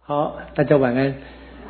好，大家晚安。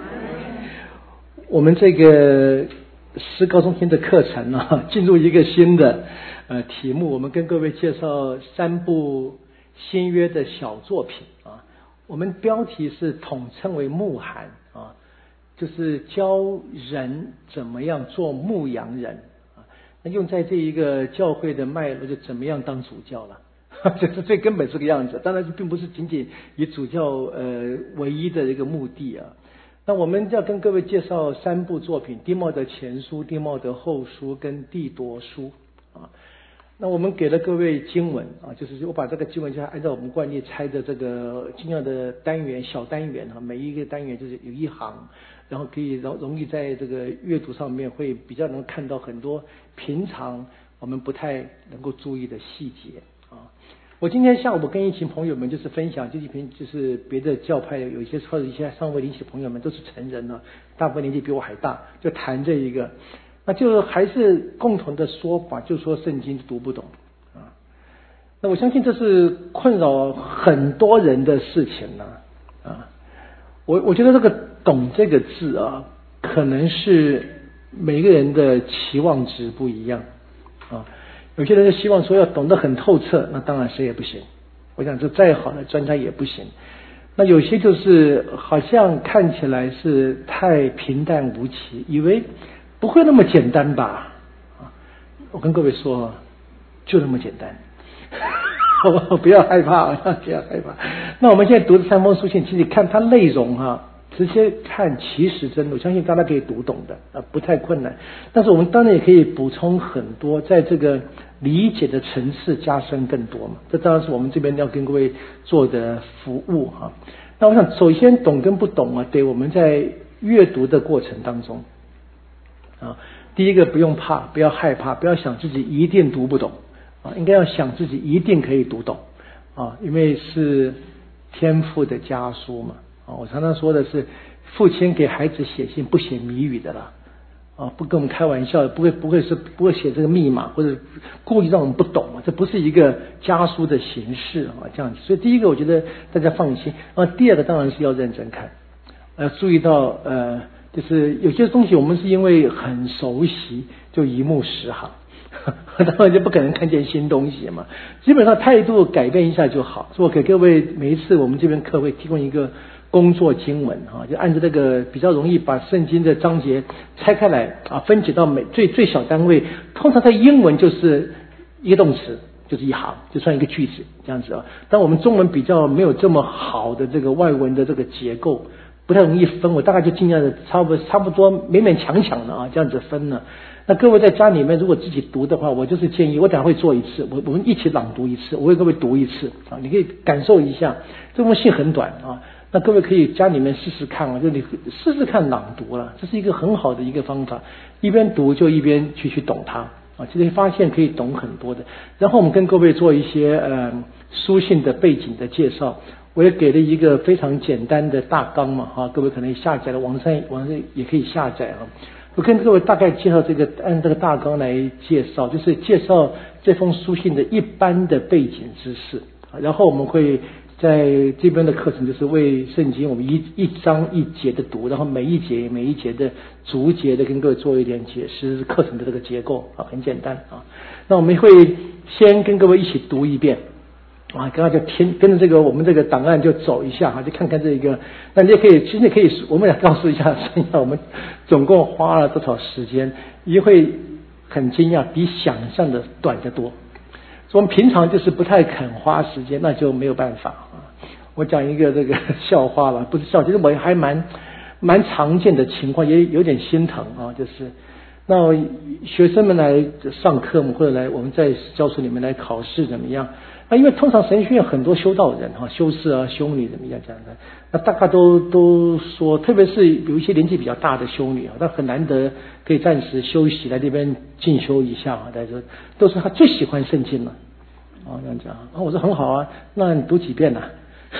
我们这个诗高中篇的课程啊，进入一个新的题目，我们跟各位介绍3部新约的小作品啊。我们标题是统称为牧函啊，就是教人怎么样做牧羊人啊。那用在这一个教会的脉络，就怎么样当主教了。这是最根本这个样子，当然并不是仅仅以主教唯一的一个目的啊。那我们要跟各位介绍3部作品：丁茂德前书、丁茂德后书跟帝铎书啊。那我们给了各位经文啊，就是我把这个经文就按照我们惯例拆的这个尽量的单元小单元啊，每一个单元就是有一行，然后可以容易在这个阅读上面会比较能看到很多平常我们不太能够注意的细节啊。我今天下午跟一群朋友们就是分享这几篇，就是别的教派有一些或者一些尚未灵起的朋友们都是成人了，大部分年纪比我还大，就谈这一个，那就还是共同的说法，就说圣经读不懂啊。那我相信这是困扰很多人的事情呢啊。我觉得这个懂这个字啊，可能是每个人的期望值不一样啊。有些人就希望说要懂得很透彻，那当然谁也不行。我想这再好的专家也不行。那有些就是好像看起来是太平淡无奇，以为不会那么简单吧？啊，我跟各位说，就那么简单，不要害怕，不要害怕。那我们现在读的3封书信，其实看它内容哈。直接看其实真的，我相信大家可以读懂的不太困难。但是我们当然也可以补充很多，在这个理解的层次加深更多嘛。这当然是我们这边要跟各位做的服务哈。那我想首先懂跟不懂啊，对我们在阅读的过程当中啊，第一个不用怕，不要害怕，不要想自己一定读不懂啊，应该要想自己一定可以读懂啊，因为是天父的家书嘛。我常常说的是，父亲给孩子写信不写谜语的啦，不跟我们开玩笑，不会写这个密码或者故意让我们不懂，这不是一个家书的形式啊，这样子。所以第一个我觉得大家放心，第二个当然是要认真看，注意到就是有些东西我们是因为很熟悉就一目十行。当然就不可能看见新东西嘛，基本上态度改变一下就好。所以我给各位每一次我们这边课会提供一个工作经文啊，就按照这个比较容易把圣经的章节拆开来啊，分解到最小单位。通常在英文就是一个动词，就是一行，就算一个句子这样子啊。但我们中文比较没有这么好的这个外文的这个结构，不太容易分，我大概就尽量的差不多勉勉强强的这样子分了。那各位在家里面如果自己读的话，我就是建议我等下会做一次，我们一起朗读一次，我为各位读一次啊，你可以感受一下。这封信很短啊，那各位可以家里面试试看就你试试看朗读了，这是一个很好的一个方法，一边读就一边去懂它啊，其实发现可以懂很多的。然后我们跟各位做一些书信的背景的介绍，我也给了一个非常简单的大纲嘛各位可能下载了，网上也可以下载啊。我跟各位大概介绍这个，按这个大纲来介绍，就是介绍这封书信的一般的背景知识。然后我们会在这边的课程就是为圣经我们一章一节的读，然后每一节的逐节的跟各位做一点解释，课程的这个结构很简单啊。那我们会先跟各位一起读一遍。刚刚就跟着这个我们这个档案就走一下就看看这个。那你也可以，其实你可以，我们来告诉一下我们总共花了多少时间，你会很惊讶，比想象的短得多。我们平常就是不太肯花时间，那就没有办法我讲一个这个笑话吧，不是笑，其实我还蛮常见的情况，也有点心疼就是那学生们来上课或者来我们在教书里面来考试怎么样？因为通常神学院很多修道人修士修女怎么样这样的，那大概都说，特别是有一些年纪比较大的修女她很难得可以暂时休息来这边进修一下大家说都说她最喜欢圣经了这样讲我说很好那你读几遍呢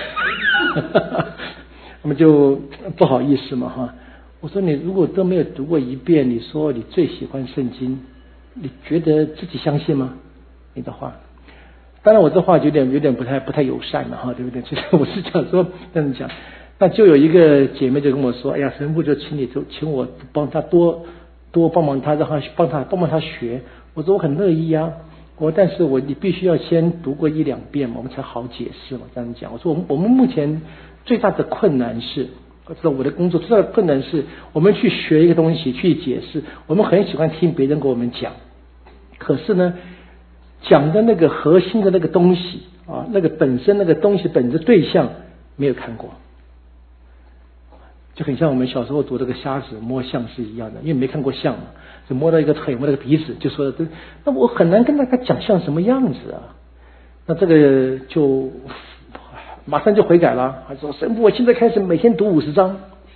我们就不好意思嘛我说你如果都没有读过一遍，你说你最喜欢圣经，你觉得自己相信吗？你的话，当然我这话有点不太友善了对不对？其实我是讲说这样讲， 那就有一个姐妹就跟我说，哎呀，神父就请我帮他多帮忙他，让他帮忙他学。我说我很乐意啊，但是你必须要先读过1、2遍嘛，我们才好解释嘛，这样讲。我说我们目前最大的困难是，我知道我的工作最大的困难是，我们去学一个东西去解释，我们很喜欢听别人给我们讲，可是呢，讲的那个核心的那个东西啊，那个本身那个东西本质对象没有看过。就很像我们小时候读这个瞎子摸象是一样的，因为没看过象嘛，就摸到一个腿，摸到一个鼻子，就说那我很难跟大家讲像什么样子啊。那这个就马上就悔改了，他说神父，我现在开始每天读50章。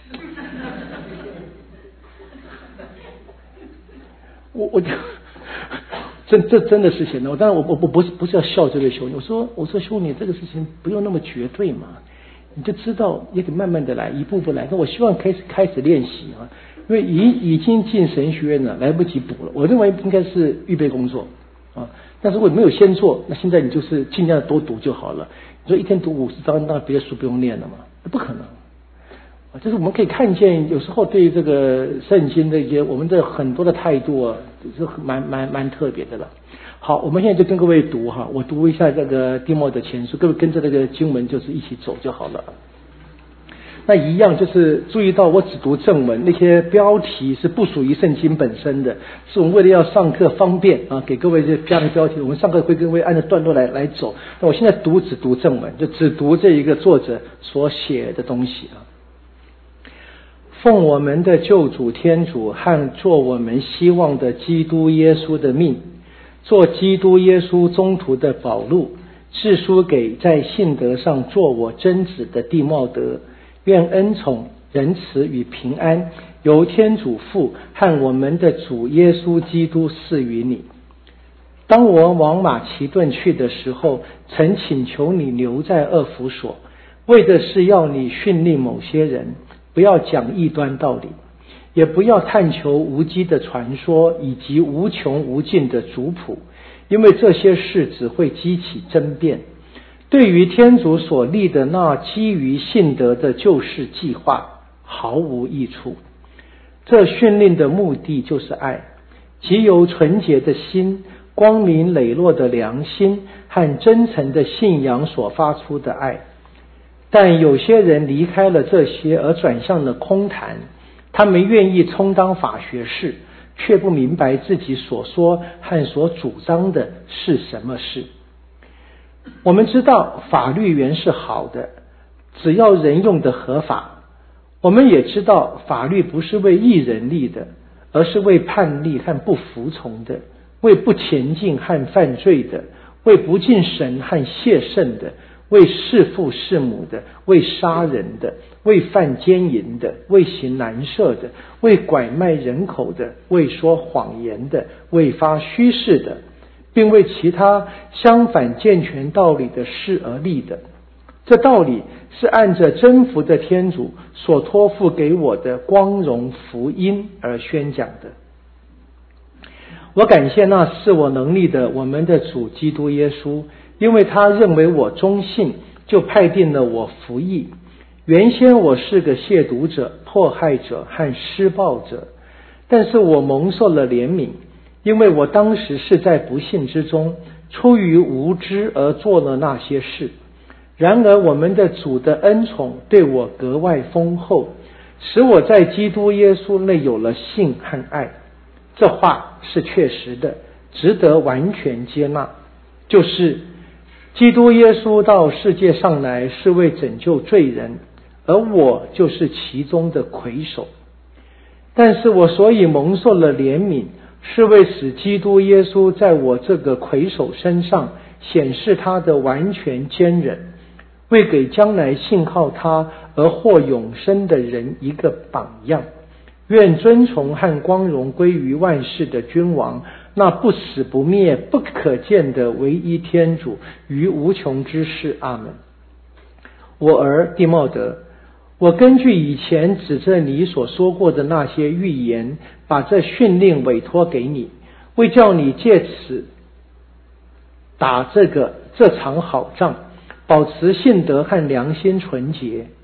我就这真的是显得，当然我不是要笑这位兄弟，我说兄弟，这个事情不用那么绝对嘛。你就知道也得慢慢的来，一步步来。那我希望开始练习啊，因为已经进神学院了，来不及补了。我认为应该是预备工作啊，但是如果没有先做，那现在你就是尽量多读就好了。你说一天读50章，那别的书不用念了嘛？那不可能啊。就是我们可以看见，有时候对这个圣经的一些我们的很多的态度啊，是蛮特别的了。好，我们现在就跟各位读哈，我读一下这个丁默德前书，各位跟着这个经文就是一起走就好了。那一样就是注意到我只读正文，那些标题是不属于圣经本身的，是我们为了要上课方便啊，给各位这加个标题，我们上课会跟各位按照段落来走。那我现在只读正文，就只读这一个作者所写的东西啊。奉我们的救主天主和做我们希望的基督耶稣的命，做基督耶稣宗徒的保禄，致书给在信德上做我真子的弟茂德，愿恩宠、仁慈与平安由天主父和我们的主耶稣基督赐予你。当我往马其顿去的时候，曾请求你留在厄弗所，为的是要你训令某些人，不要讲异端道理，也不要探求无稽的传说以及无穷无尽的族谱，因为这些事只会激起争辩。对于天主所立的那基于信德的救世计划毫无益处。这训令的目的就是爱，即由纯洁的心、光明磊落的良心和真诚的信仰所发出的爱。但有些人离开了这些而转向了空谈，他们愿意充当法学士，却不明白自己所说和所主张的是什么事。我们知道法律原是好的，只要人用的合法。我们也知道法律不是为义人立的，而是为叛逆和不服从的，为不前进和犯罪的，为不敬神和亵圣的，为弑父弑母的，为杀人的，为犯奸淫的，为行男色的，为拐卖人口的，为说谎言的，为发虚誓的，并为其他相反健全道理的事而立的。这道理是按着真福的天主所托付给我的光荣福音而宣讲的。我感谢那赐我能力的我们的主基督耶稣，因为他认为我忠信，就派定了我服役。原先我是个亵渎者、迫害者和施暴者，但是我蒙受了怜悯，因为我当时是在不幸之中，出于无知而做了那些事。然而我们的主的恩宠对我格外丰厚，使我在基督耶稣内有了信和爱。这话是确实的，值得完全接纳，就是基督耶稣到世界上来是为拯救罪人，而我就是其中的魁首。但是我所以蒙受了怜悯，是为使基督耶稣在我这个魁首身上显示他的完全坚忍，为给将来信靠他而获永生的人一个榜样。愿尊崇和光荣归于万世的君王，那不死不灭不可见的唯一天主，于无穷之世。阿们。我儿弟茂德，我根据以前指着你所说过的那些预言，把这训令委托给你，为叫你借此打这场好仗，保持信德和良心纯洁。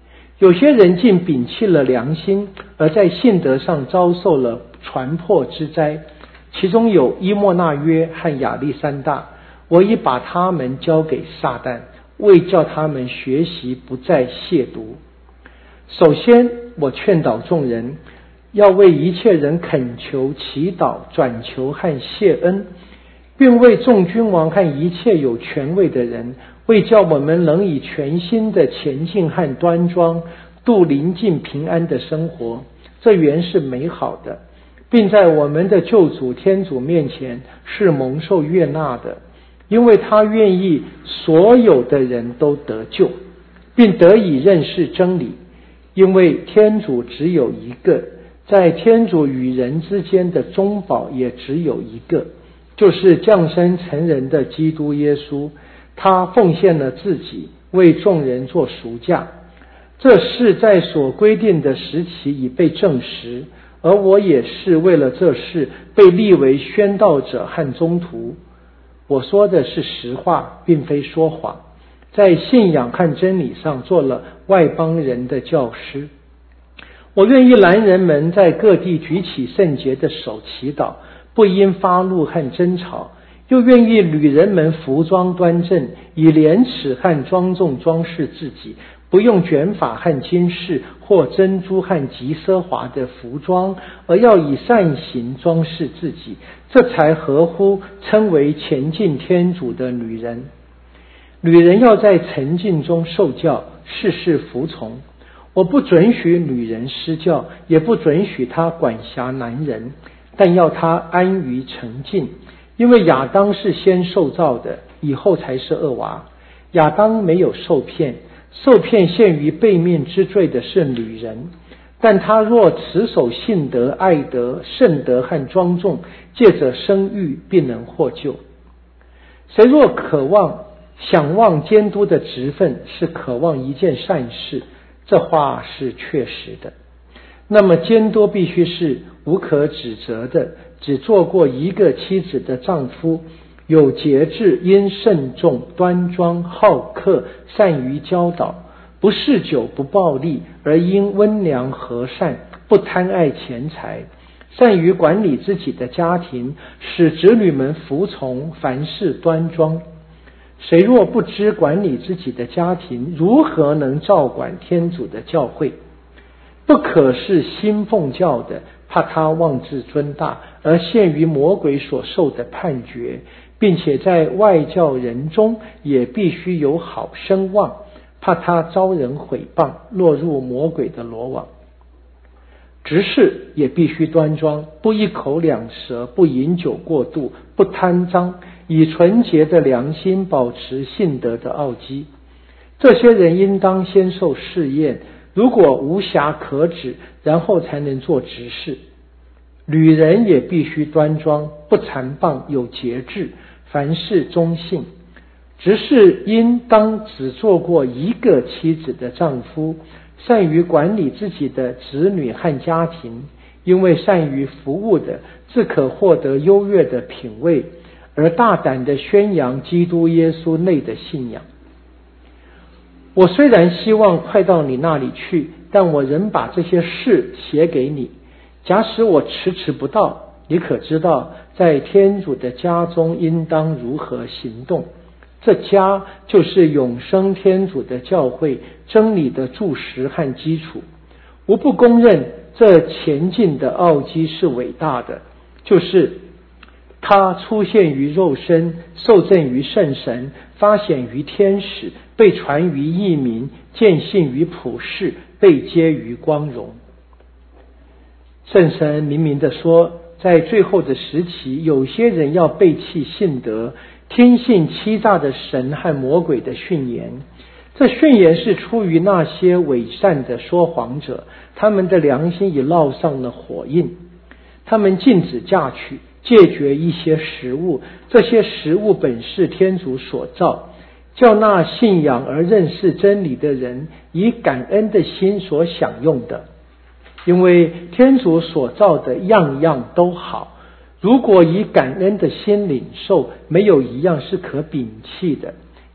有些人竟摒弃了良心，而在信德上遭受了传破之灾。其中有伊莫那约和亚历山大，我已把他们交给撒旦，为叫他们学习不再亵渎。首先，我劝导众人，要为一切人恳求、祈祷、转求和谢恩，并为众君王和一切有权位的人，为叫我们能以全心的前进和端庄，度临近平安的生活。这原是美好的，并在我们的救主天主面前是蒙受悦纳的，因为他愿意所有的人都得救，并得以认识真理。因为天主只有一个，在天主与人之间的中保也只有一个，就是降生成人的基督耶稣。他奉献了自己，为众人做赎价。这事在所规定的时期已被证实，而我也是为了这事被立为宣道者和宗徒。我说的是实话，并非说谎，在信仰和真理上做了外邦人的教师。我愿意男人们在各地举起圣洁的手祈祷，不因发怒和争吵，又愿意女人们服装端正，以廉耻和庄重装饰自己，不用卷发和金饰或珍珠和极奢华的服装，而要以善行装饰自己，这才合乎称为前进天主的女人。女人要在沉静中受教，事事服从。我不准许女人施教，也不准许她管辖男人，但要她安于沉静。因为亚当是先受造的，以后才是恶娃。亚当没有受骗，受骗陷于悖逆之罪的是女人。但他若持守信德、爱德、圣德和庄重，借着生育必能获救。谁若渴望想望监督的职分，是渴望一件善事，这话是确实的。那么监督必须是无可指责的，只做过一个妻子的丈夫，有节制，因慎重、端庄、好客，善于教导，不嗜酒不暴力，而因温良和善，不贪爱钱财，善于管理自己的家庭，使子女们服从，凡事端庄。谁若不知管理自己的家庭，如何能照管天主的教会？不可是新奉教的，怕他妄自尊大，而陷于魔鬼所受的判决，并且在外教人中也必须有好声望，怕他遭人毁谤，落入魔鬼的罗网。执事也必须端庄，不一口两舌，不饮酒过度，不贪赃，以纯洁的良心保持信德的奥基。这些人应当先受试验，如果无瑕可指，然后才能做执事。女人也必须端庄，不残谤，有节制，凡事忠信。执事应当只做过一个妻子的丈夫，善于管理自己的子女和家庭，因为善于服务的，自可获得优越的品位，而大胆地宣扬基督耶稣内的信仰。我虽然希望快到你那里去，但我仍把这些事写给你。假使我迟迟不到，你可知道在天主的家中应当如何行动？这家就是永生天主的教会，真理的柱石和基础。无不公认这前进的奥基是伟大的，就是他出现于肉身，受赠于圣神，发显于天使，被传于异民，见信于普世，被接于光荣。圣神明明地说，在最后的时期，有些人要背弃信德，听信欺诈的神和魔鬼的训言。这训言是出于那些伪善的说谎者，他们的良心已烙上了火印。他们禁止嫁娶，戒绝一些食物，这些食物本是天主所造，叫那信仰而认识真理的人以感恩的心所享用的。因为天主所造的样样都好，如果以感恩的心领受，没有一样是可摒弃的，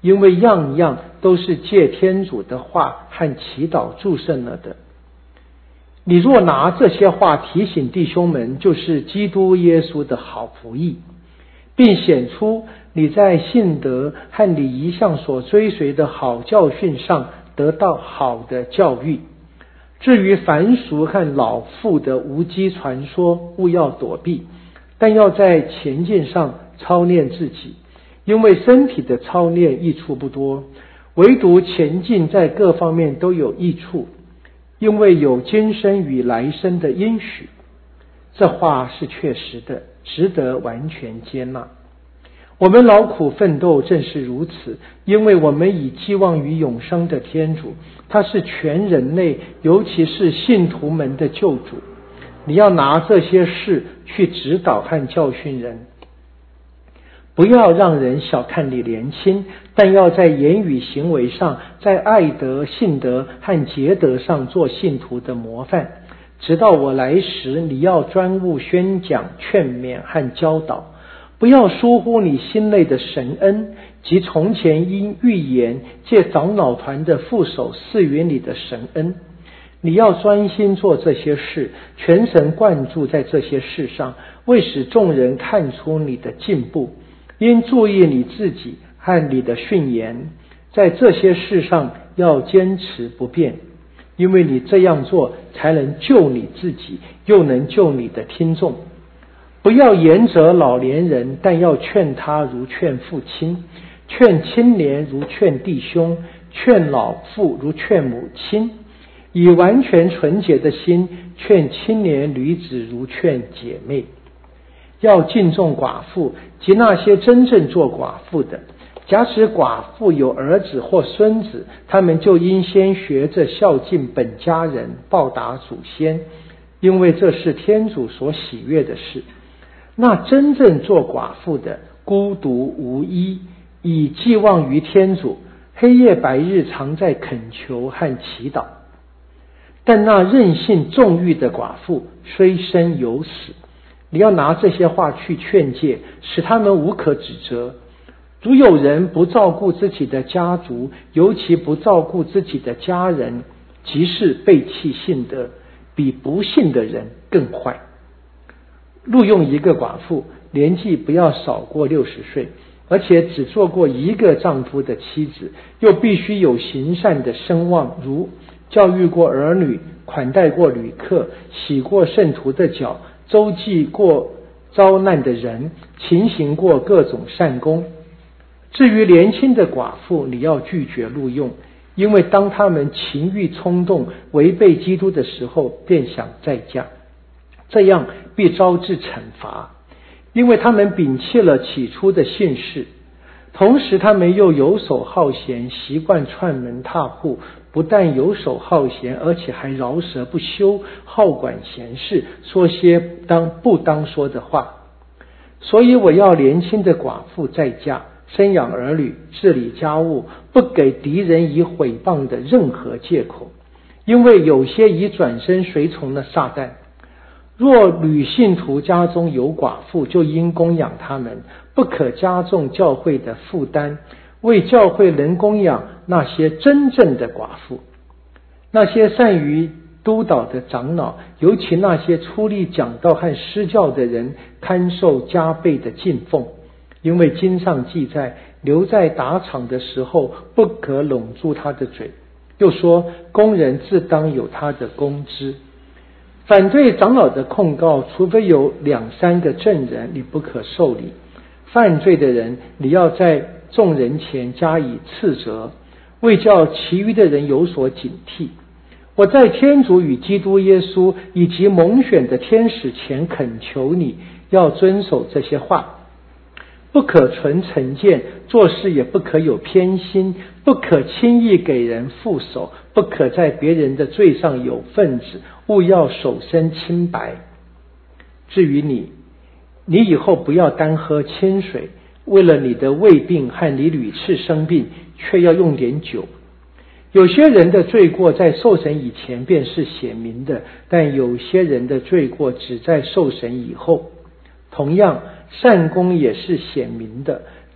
因为样样都是借天主的话和祈祷祝圣了的。你若拿这些话提醒弟兄们，就是基督耶稣的好仆役，并显出你在信德和礼仪上所追随的好教训上得到好的教育。至于凡俗和老妇的无稽传说，勿要躲避，但要在前进上操练自己，因为身体的操练益处不多，唯独前进在各方面都有益处，因为有今生与来生的应许。这话是确实的，值得完全接纳。我们劳苦奋斗正是如此，因为我们已寄望于永生的天主，他是全人类，尤其是信徒们的救主。你要拿这些事去指导和教训人，不要让人小看你年轻，但要在言语行为上，在爱德、信德和节德上做信徒的模范。直到我来时，你要专务宣讲、劝勉和教导，不要疏忽你心内的神恩，即从前因预言借长老团的副手赐予你的神恩。你要专心做这些事，全神贯注在这些事上，为使众人看出你的进步。应注意你自己和你的训言，在这些事上要坚持不变，因为你这样做才能救你自己，又能救你的听众。不要严责老年人，但要劝他如劝父亲，劝青年如劝弟兄，劝老妇如劝母亲，以完全纯洁的心劝青年女子如劝姐妹。要敬重寡妇及那些真正做寡妇的，假使寡妇有儿子或孙子，他们就应先学着孝敬本家人，报答祖先，因为这是天主所喜悦的事。那真正做寡妇的，孤独无依，以寄望于天主，黑夜白日常在恳求和祈祷。但那任性纵欲的寡妇虽生有死，你要拿这些话去劝诫，使他们无可指责。如有人不照顾自己的家族，尤其不照顾自己的家人，即是背弃信德，比不信的人更坏。录用一个寡妇，年纪不要少过60岁，而且只做过一个丈夫的妻子，又必须有行善的声望，如教育过儿女，款待过旅客，洗过圣徒的脚，周济过遭难的人，勤行过各种善功。至于年轻的寡妇，你要拒绝录用，因为当他们情欲冲动，违背基督的时候，便想再嫁，这样必招致惩罚，因为他们摒弃了起初的信士。同时他们又游手好闲，习惯串门踏户，不但游手好闲，而且还饶舌不休，好管闲事，说些不当说的话。所以我要年轻的寡妇再嫁，生养儿女，治理家务，不给敌人以毁谤的任何借口，因为有些已转身随从了撒旦。若女信徒家中有寡妇，就应供养他们，不可加重教会的负担，为教会能供养那些真正的寡妇。那些善于督导的长老，尤其那些出力讲道和施教的人，堪受加倍的敬奉，因为经上记载，留在打场的时候，不可拢住他的嘴。又说，工人自当有他的工资。反对长老的控告，除非有2-3个证人，你不可受理。犯罪的人，你要在众人前加以斥责，为叫其余的人有所警惕。我在天主与基督耶稣以及蒙选的天使前恳求你，要遵守这些话。不可存成见，做事也不可有偏心，不可轻易给人副手，不可在别人的罪上有份子，务要守身清白。至于你以后不要单喝清水，为了你的胃病和你屡次生病，却要用点酒。有些人的罪过在受审以前便是显明的，但有些人的罪过只在受审以后。同样，善功也是显明的，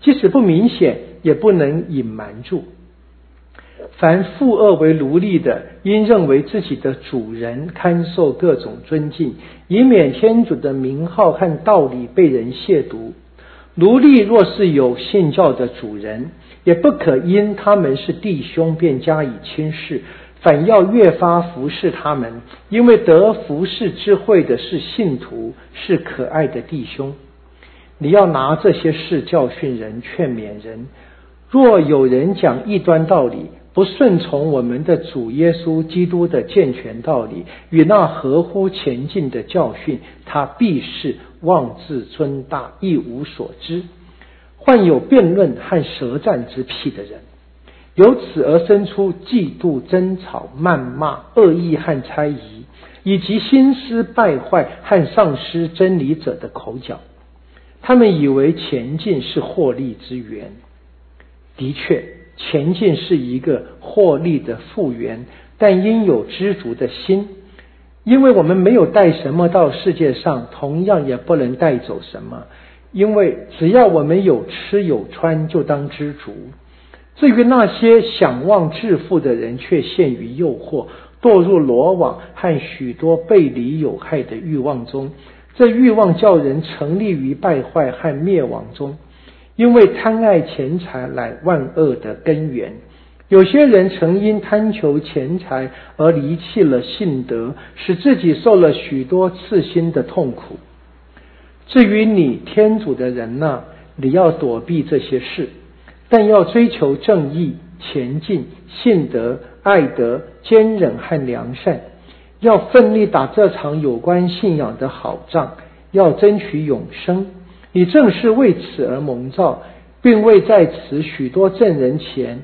即使不明显，也不能隐瞒住。凡负恶为奴隶的，应认为自己的主人，堪受各种尊敬，以免天主的名号和道理被人亵渎。奴隶若是有信教的主人，也不可因他们是弟兄便加以轻视，反要越发服侍他们，因为得服侍智慧的是信徒，是可爱的弟兄。你要拿这些事教训人，劝勉人。若有人讲异端道理，不顺从我们的主耶稣基督的健全道理，与那合乎前进的教训，他必是妄自尊大，一无所知，患有辩论和舌战之癖的人，由此而生出嫉妒、争吵、谩骂、恶意和猜疑，以及心思败坏和丧失真理者的口角。他们以为前进是获利之源。的确，前进是一个获利的复源，但应有知足的心，因为我们没有带什么到世界上，同样也不能带走什么，因为只要我们有吃有穿，就当知足。至于那些想望致富的人，却陷于诱惑，堕入罗网和许多背离有害的欲望中，这欲望叫人沉溺于败坏和灭亡中。因为贪爱钱财乃万恶的根源，有些人曾因贪求钱财而离弃了信德，使自己受了许多刺心的痛苦。至于你天主的人呢，你要躲避这些事，但要追求正义、前进、信德、爱德、坚忍和良善，要奋力打这场有关信仰的好仗，要争取永生。你正是为此而蒙召，并为在许多证人前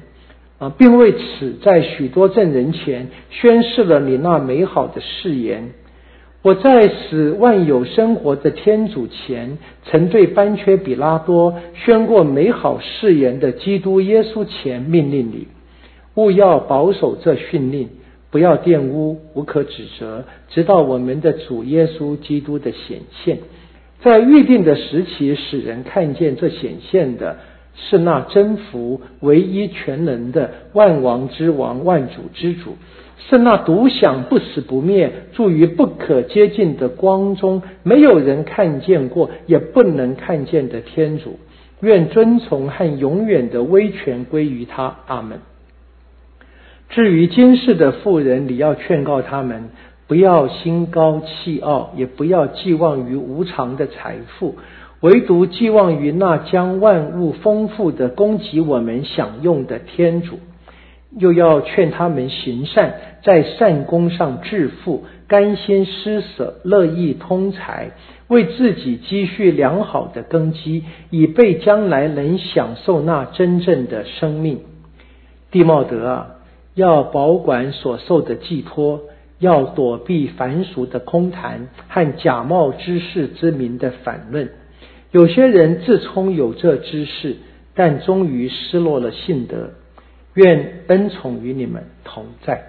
宣示了你那美好的誓言。我在使万有生活的天主前，曾对班缺比拉多宣过美好誓言的基督耶稣前命令你，务要保守这训令，不要玷污，无可指责，直到我们的主耶稣基督的显现。在预定的时期使人看见这显现的是那真福唯一全能的万王之王、万主之主，是那独享不死不灭、住于不可接近的光中，没有人看见过也不能看见的天主。愿尊崇和永远的威权归于他。阿们。至于今世的妇人，你要劝告他们，不要心高气傲，也不要寄望于无常的财富，唯独寄望于那将万物丰富的供给我们享用的天主。又要劝他们行善，在善功上致富，甘心施舍，乐意通财，为自己积蓄良好的根基，以备将来能享受那真正的生命。弟茂德啊，要保管所受的寄托，要躲避凡俗的空谈和假冒知识之名的反论。有些人自称有这知识，但终于失落了信德。愿恩宠与你们同在。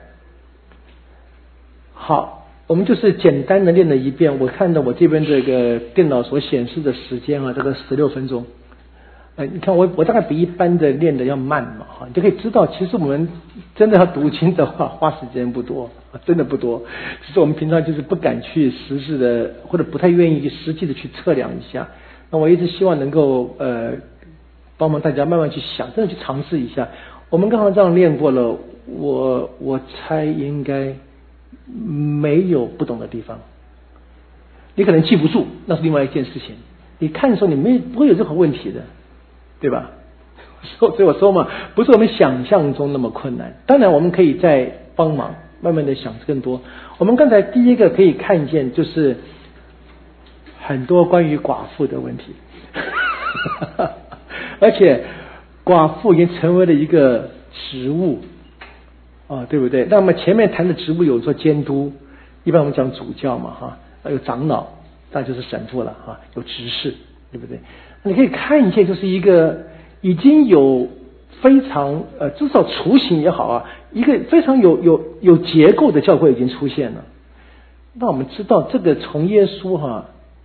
好，我们就是简单的练了一遍。我看到我这边这个电脑所显示的时间啊，这个16分钟。你看我大概比一般的练的要慢嘛，哈，你就可以知道，其实我们真的要读经的话，花时间不多，真的不多。只是我们平常就是不敢去实质的，或者不太愿意实际的去测量一下。那我一直希望能够帮忙大家慢慢去想，真的去尝试一下。我们刚刚这样练过了，我猜应该没有不懂的地方。你可能记不住，那是另外一件事情。你看的时候，你不会有任何问题的，对吧？所以我说嘛，不是我们想象中那么困难。当然，我们可以再帮忙，慢慢的想更多。我们刚才第一个可以看见，就是很多关于寡妇的问题，而且寡妇已经成为了一个职务啊，对不对？那么前面谈的职务有说监督，一般我们讲主教嘛，哈，有长老，那就是神父了，哈，有执事，对不对？你可以看见，就是一个已经有非常至少雏形也好啊，一个非常有结构的教会已经出现了。那我们知道，这个从耶稣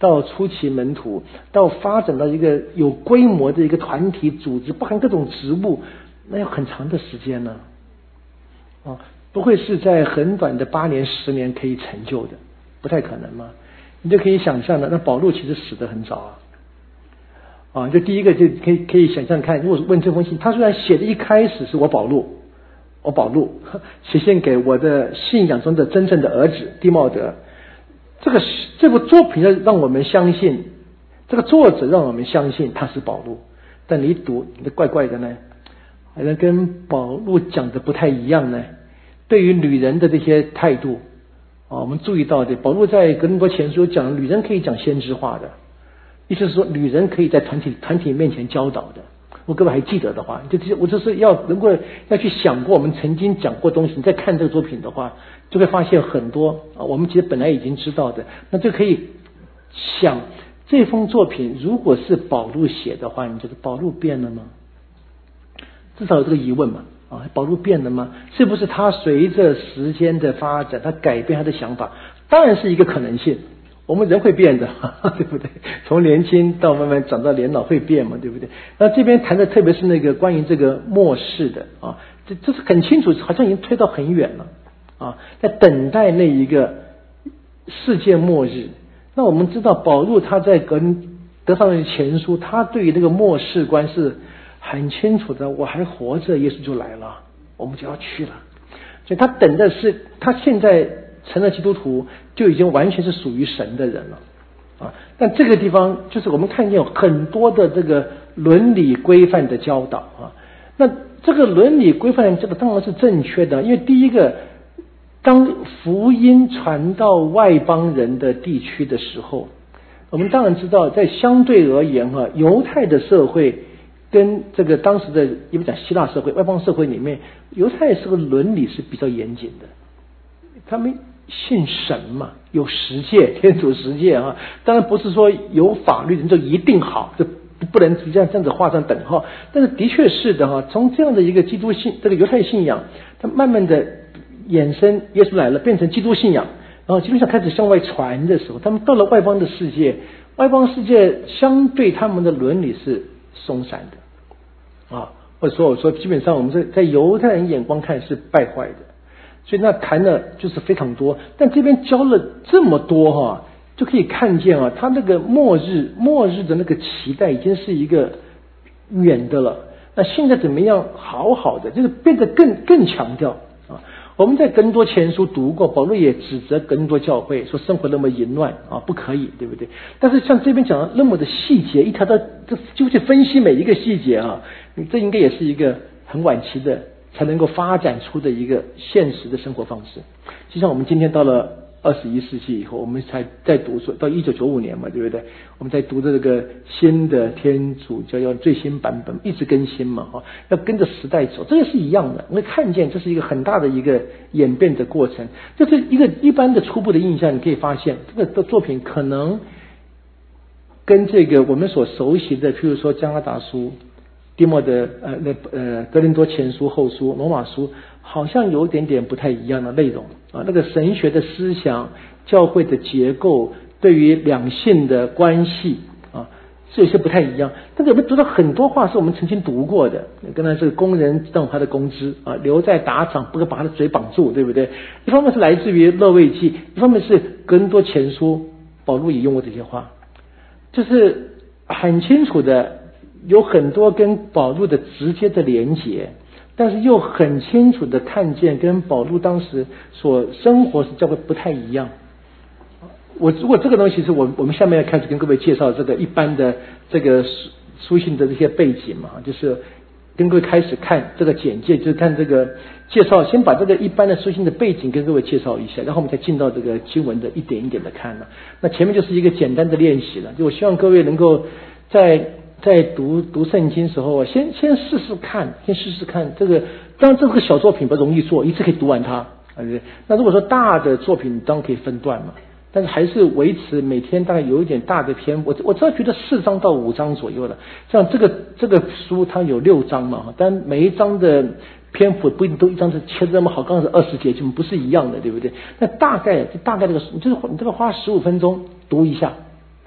到初期门徒，到发展到一个有规模的一个团体组织，包含各种职务，那要很长的时间呢。不会是在很短的8年10年可以成就的，不太可能嘛。你就可以想象的，那保罗其实死得很早就第一个就可以想象看，如果问这封信，他虽然写的一开始是我保罗写信给我的信仰中的真正的儿子弟茂德，这部作品让我们相信，这个作者让我们相信他是保罗，但你一读，你怪怪的呢，好像跟保罗讲的不太一样呢。对于女人的这些态度我们注意到的，保罗在哥林多前书讲，女人可以讲先知话的，意思是说女人可以在团体面前教导的。如果各位还记得的话，我就是要去想过我们曾经讲过东西，你再看这个作品的话，就会发现很多我们其实本来已经知道的，那就可以想这封作品如果是保罗写的话，你觉得保罗变了吗？至少有这个疑问嘛。保罗变了吗？是不是他随着时间的发展，他改变他的想法？当然是一个可能性。我们人会变的，对不对？从年轻到慢慢长到年老会变嘛，对不对？那这边谈的特别是那个关于这个末世的这是很清楚，好像已经推到很远了在等待那一个世界末日。那我们知道保罗他在格林德上的前书，他对于那个末世观是很清楚的，我还活着，耶稣就来了，我们就要去了。所以他等的是，他现在成了基督徒，就已经完全是属于神的人了但这个地方就是我们看见有很多的这个伦理规范的教导那这个伦理规范这个当然是正确的，因为第一个，当福音传到外邦人的地区的时候，我们当然知道，在相对而言犹太的社会跟这个当时的因为讲希腊社会、外邦社会里面，犹太社会伦理是比较严谨的，他们信神嘛，有十诫，天主十诫当然不是说有法律人就一定好，这不能这样子画上等号。但是的确是的从这样的一个基督信，这个犹太信仰，它慢慢的衍生，耶稣来了，变成基督信仰，然后基督教开始向外传的时候，他们到了外邦的世界，外邦世界相对他们的伦理是松散的或者说我说基本上我们在犹太人眼光看是败坏的，所以那谈的就是非常多。但这边教了这么多就可以看见他那个末日的那个期待已经是一个远的了。那现在怎么样好好的，就是变得更强调我们在哥林多前书读过，保罗也指责哥林多教会说生活那么淫乱不可以，对不对？但是像这边讲的那么的细节，一条到就去分析每一个细节这应该也是一个很晚期的才能够发展出的一个现实的生活方式。就像我们今天到了21世纪以后，我们才在读说到1995年嘛，对不对？我们在读的这个新的天主教要最新版本，一直更新嘛要跟着时代走，这也是一样的。我们看见这是一个很大的一个演变的过程。就是一个一般的初步的印象，你可以发现这个作品可能跟这个我们所熟悉的，譬如说加拉达书、弟默的哥林多前书、后书、罗马书，好像有点点不太一样的内容那个神学的思想、教会的结构、对于两性的关系是有些不太一样。但是我们读到很多话是我们曾经读过的，跟他这个工人挣他的工资留在打场不可把他的嘴绑住，对不对？一方面是来自于勒未记，一方面是哥林多前书，保罗也用过这些话，就是很清楚的有很多跟保罗的直接的连结，但是又很清楚的看见跟保罗当时所生活是教会不太一样。如果这个东西是我们下面要开始跟各位介绍这个一般的这个书信的这些背景嘛，就是跟各位开始看这个简介，就是看这个介绍，先把这个一般的书信的背景跟各位介绍一下，然后我们再进到这个经文的一点一点的看了。那前面就是一个简单的练习了，就我希望各位能够在读圣经时候先试试看这个。当然这个小作品不容易做，一次可以读完它对不对？那如果说大的作品当然可以分段嘛，但是还是维持每天大概有一点大的篇，我知道觉得4章到5章左右了。像这个书它有6章嘛，但每一章的篇幅不一定都一章是切得那么好，刚刚是20节就不是一样的，对不对？那大概这个就是你这个花15分钟读一下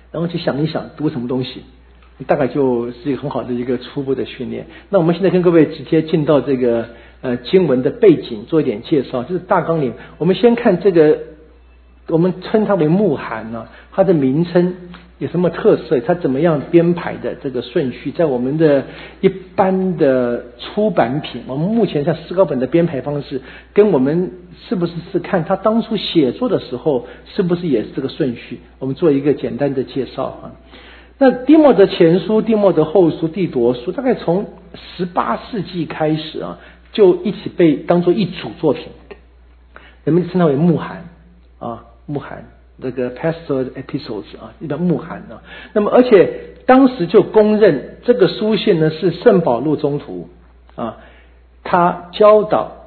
然后去想一想读什么东西，大概就是一个很好的一个初步的训练。那我们现在跟各位直接进到这个经文的背景做一点介绍，就是大纲里我们先看这个，我们称它为慕寒呢，它的名称有什么特色？它怎么样编排的这个顺序？在我们的一般的出版品，我们目前像诗歌本的编排方式，跟我们是不是看他当初写作的时候，是不是也是这个顺序？我们做一个简单的介绍啊。那弟莫德前书、弟莫德后书、弟铎书，大概从18世纪开始啊，就一起被当作一组作品，人们称它为慕寒啊，慕寒。这个 pastoral epistles 啊，一本慕寒啊。那么而且当时就公认这个书信呢是圣保禄宗徒啊，他教导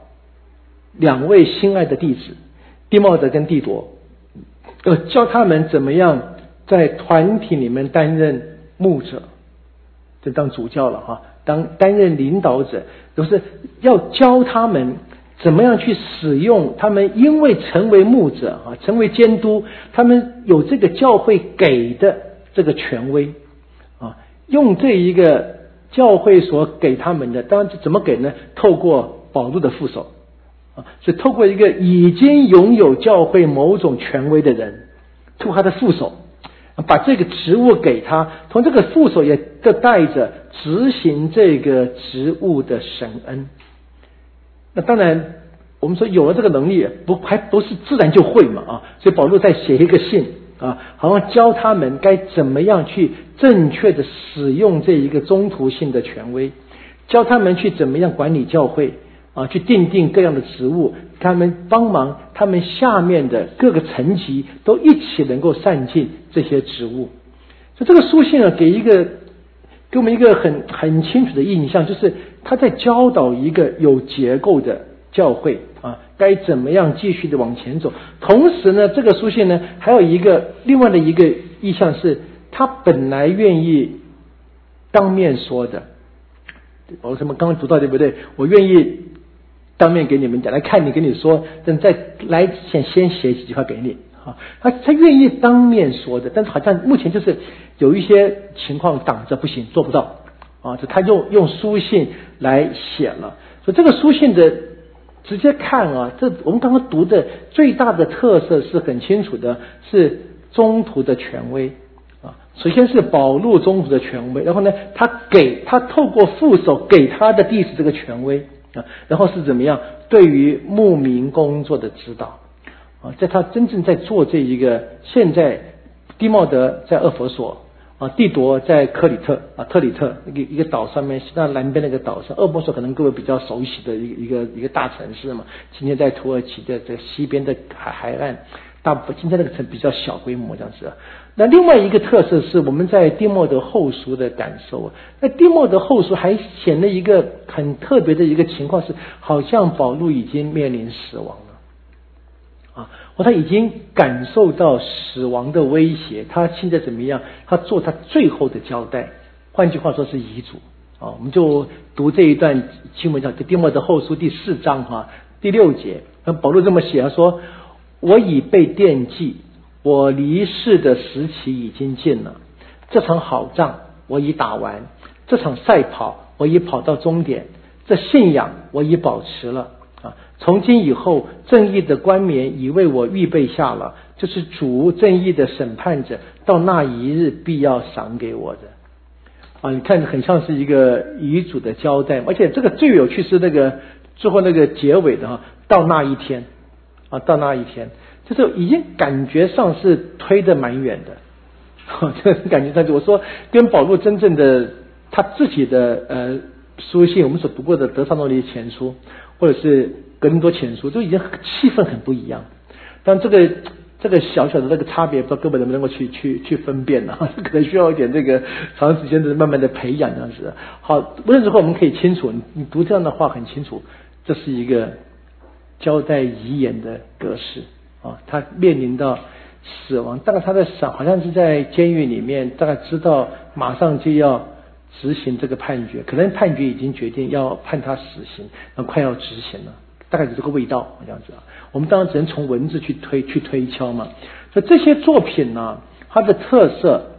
2位心爱的弟子弟莫德跟弟铎，教他们怎么样在团体里面担任牧者，就当主教了哈，担任领导者，就是要教他们怎么样去使用他们，因为成为牧者啊，成为监督，他们有这个教会给的这个权威啊，用这一个教会所给他们的，当然怎么给呢？透过保禄的副手啊，是透过一个已经拥有教会某种权威的人，透过他的副手，把这个职务给他，从这个副手也带着执行这个职务的神恩。那当然，我们说有了这个能力，还不是自然就会嘛啊，所以保禄再写一个信啊，好像教他们该怎么样去正确的使用这一个宗徒性的权威，教他们去怎么样管理教会啊，去订定各样的职务，他们帮忙他们下面的各个层级都一起能够善尽这些职务。所以这个书信呢，给我们一个很清楚的印象，就是他在教导一个有结构的教会啊，该怎么样继续的往前走。同时呢，这个书信呢还有另外的一个意向是，他本来愿意当面说的。我什么刚刚读到对不对？我愿意当面给你们讲，来看你跟你说，等再来之前先写几句话给你。他愿意当面说的，但是好像目前就是有一些情况挡着不行，做不到啊，就他用书信来写了。所以这个书信的直接看啊，这我们刚刚读的最大的特色是很清楚的，是宗徒的权威啊。首先是保禄宗徒的权威，然后呢，他透过副手给他的弟子这个权威啊，然后是怎么样对于牧民工作的指导。在他真正在做这一个，现在弟莫德在厄弗所啊，弟铎在特里特一个岛上面，那南边那个岛上，厄弗所可能各位比较熟悉的一个大城市嘛。今天在土耳其的这个西边的海岸，大部分今天那个城比较小规模这样子。那另外一个特色是我们在弟莫德后书的感受，那弟莫德后书还显了一个很特别的一个情况是，好像保禄已经面临死亡了。他已经感受到死亡的威胁，他现在怎么样？他做他最后的交代，换句话说是遗嘱啊。我们就读这一段经文，叫弟莫德后书第4章第6节。保禄这么写，他说：“我已被奠祭，我离世的时期已经近了。这场好仗我已打完，这场赛跑我已跑到终点，这信仰我已保持了。从今以后，正义的冠冕已为我预备下了，就是主正义的审判者，到那一日必要赏给我的。”你看很像是一个遗嘱的交代，而且这个最有趣是那个最后那个结尾的到那一天到那一天，就是已经感觉上是推得蛮远的。这个感觉上，我说跟保禄真正的他自己的书信，我们所读过的德撒罗尼迦前书或者是格林多前书，都已经气氛很不一样。但这个小小的这个差别，不知道各位能不能够去分辨呢？可能需要一点这个长时间的慢慢的培养这样子。好，无论如何我们可以清楚，你读这样的话很清楚，这是一个交代遗言的格式他面临到死亡，大概他在好像是在监狱里面，大概知道马上就要执行这个判决，可能判决已经决定要判他死刑，快要执行了，大概是这个味道这样子。我们当然只能从文字去推敲嘛。所以这些作品呢，它的特色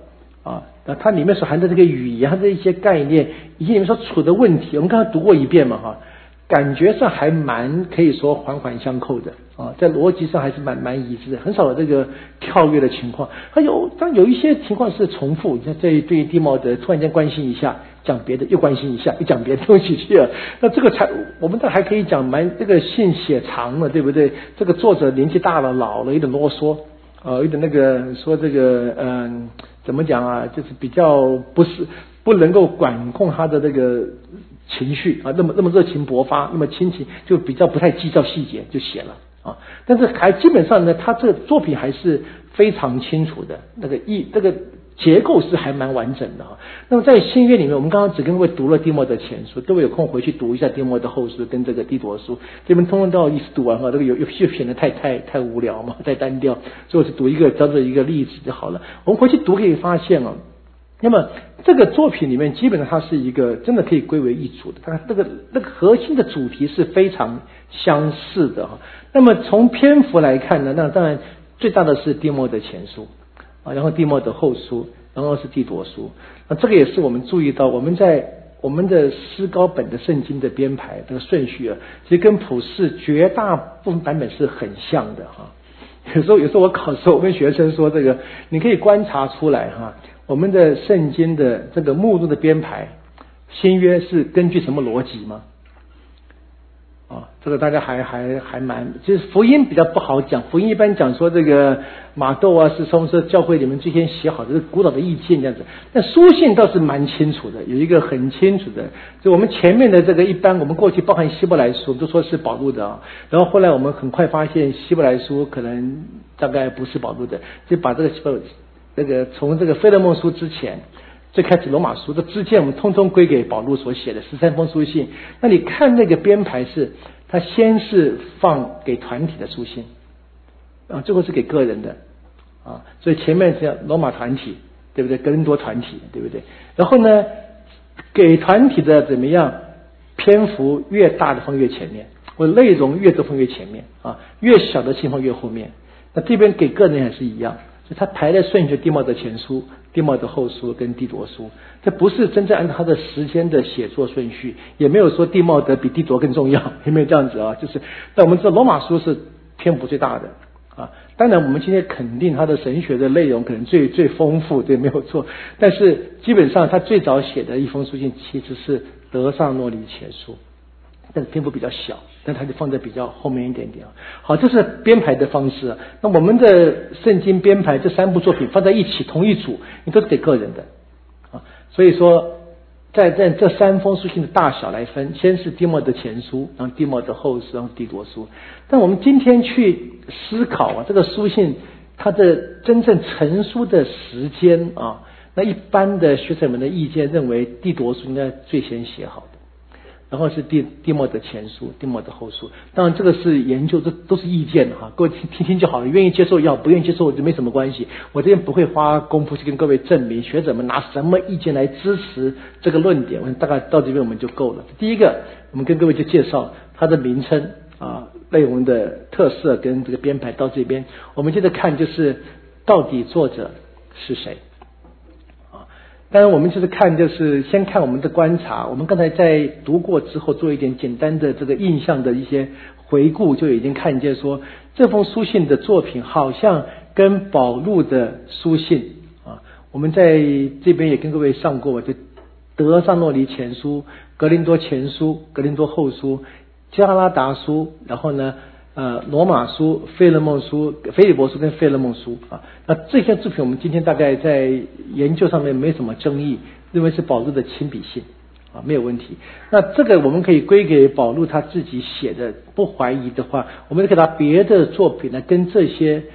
啊，那它里面所含的这个语言，它的一些概念，以及里面所处的问题，我们刚才读过一遍嘛哈，感觉上还蛮可以说环环相扣的啊，在逻辑上还是蛮一致的，很少有这个跳跃的情况。但有一些情况是重复，你看对于地貌的突然间关心一下，讲别的又关心一下，又讲别的东西去了。那这个我们这还可以讲这个信写长了，对不对？这个作者年纪大了，老了，有点啰嗦。有点那个说这个怎么讲啊，就是比较不能够管控他的这个情绪啊，那么热情勃发，那么亲情就比较不太计较细节就写了啊。但是还基本上呢，他这个作品还是非常清楚的，这个结构是还蛮完整的哈。那么在新约里面，我们刚刚只跟各位读了蒂莫的前书，各位有空回去读一下蒂莫的后书跟这个提多书，这边通通都要一次读完哈，这个有显得太无聊嘛，太单调，所以我就读一个当做一个例子就好了。我们回去读可以发现哦，那么这个作品里面基本上它是一个真的可以归为一组的，它那个核心的主题是非常相似的哈。那么从篇幅来看呢，那当然最大的是蒂莫的前书啊，然后蒂莫的后书，然后是提多书。那这个也是我们注意到，我们在我们的诗高本的圣经的编排这个顺序啊，其实跟普世绝大部分版本是很像的哈。有时候我考试，我跟学生说，这个你可以观察出来哈，我们的圣经的这个目录的编排，新约是根据什么逻辑吗？这个大家还蛮，就是福音比较不好讲，福音一般讲说这个马窦啊是从教会里面最先写好的古老的意见这样子，但书信倒是蛮清楚的，有一个很清楚的，就我们前面的这个一般我们过去包含希伯来书都说是保禄的啊，然后后来我们很快发现希伯来书可能大概不是保禄的，就把这个从这个腓勒蒙书之前。最开始罗马书的支线我们通通归给保禄所写的13封书信，那你看那个编排是他先是放给团体的书信啊，最后是给个人的啊，所以前面是罗马团体对不对，哥林多团体对不对，然后呢给团体的怎么样，篇幅越大的放越前面，或者内容越多放越前面啊，越小的信放越后面，那这边给个人也是一样，所以他排的顺序，蒂莫的前书、蒂莫的后书跟提多书，这不是真正按照他的时间的写作顺序，也没有说蒂莫德比提多更重要，也没有这样子啊。就是，但我们知道罗马书是篇幅最大的啊。当然，我们今天肯定他的神学的内容可能最丰富，对，没有错。但是基本上他最早写的一封书信其实是德萨诺里前书。但是篇幅比较小，但它就放在比较后面一点点。好，这是编排的方式。那我们的圣经编排这3部作品放在一起同一组，你都是给个人的啊。所以说，在这3封书信的大小来分，先是提摩的前书，然后提摩的后书，然后提多书。但我们今天去思考啊，这个书信它的真正成书的时间啊，那一般的学者们的意见认为，提多书应该最先写好的。然后是蒂莫的前书，蒂莫的后书。当然这个是研究，这都是意见哈，各位听听就好了，愿意接受要，不愿意接受就没什么关系。我这边不会花功夫去跟各位证明学者们拿什么意见来支持这个论点，我大概到这边我们就够了。第一个，我们跟各位就介绍它的名称啊，内容的特色跟这个编排到这边，我们接着看就是到底作者是谁。当然我们就是看，就是先看我们的观察，我们刚才在读过之后做一点简单的这个印象的一些回顾，就已经看见说这封书信的作品好像跟保禄的书信啊，我们在这边也跟各位上过，就德萨诺里前书、格林多前书、格林多后书、加拉达书，然后呢罗马书、腓利伯书跟腓勒蒙书啊，那这些作品我们今天大概在研究上面没什么争议，认为是保禄的亲笔信啊，没有问题。那这个我们可以归给保禄他自己写的，不怀疑的话，我们给他别的作品呢，跟这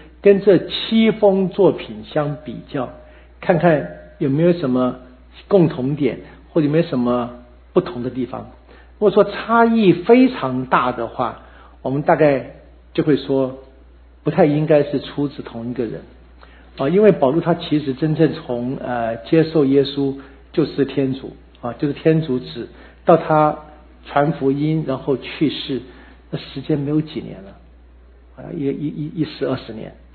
7封作品相比较，看看有没有什么共同点，或者有没有什么不同的地方。如果说差异非常大的话，我们大概就会说不太应该是出自同一个人啊，因为保禄他其实真正从接受耶稣就是天主啊，就是天主子，到他传福音然后去世，那时间没有几年了啊，10-20年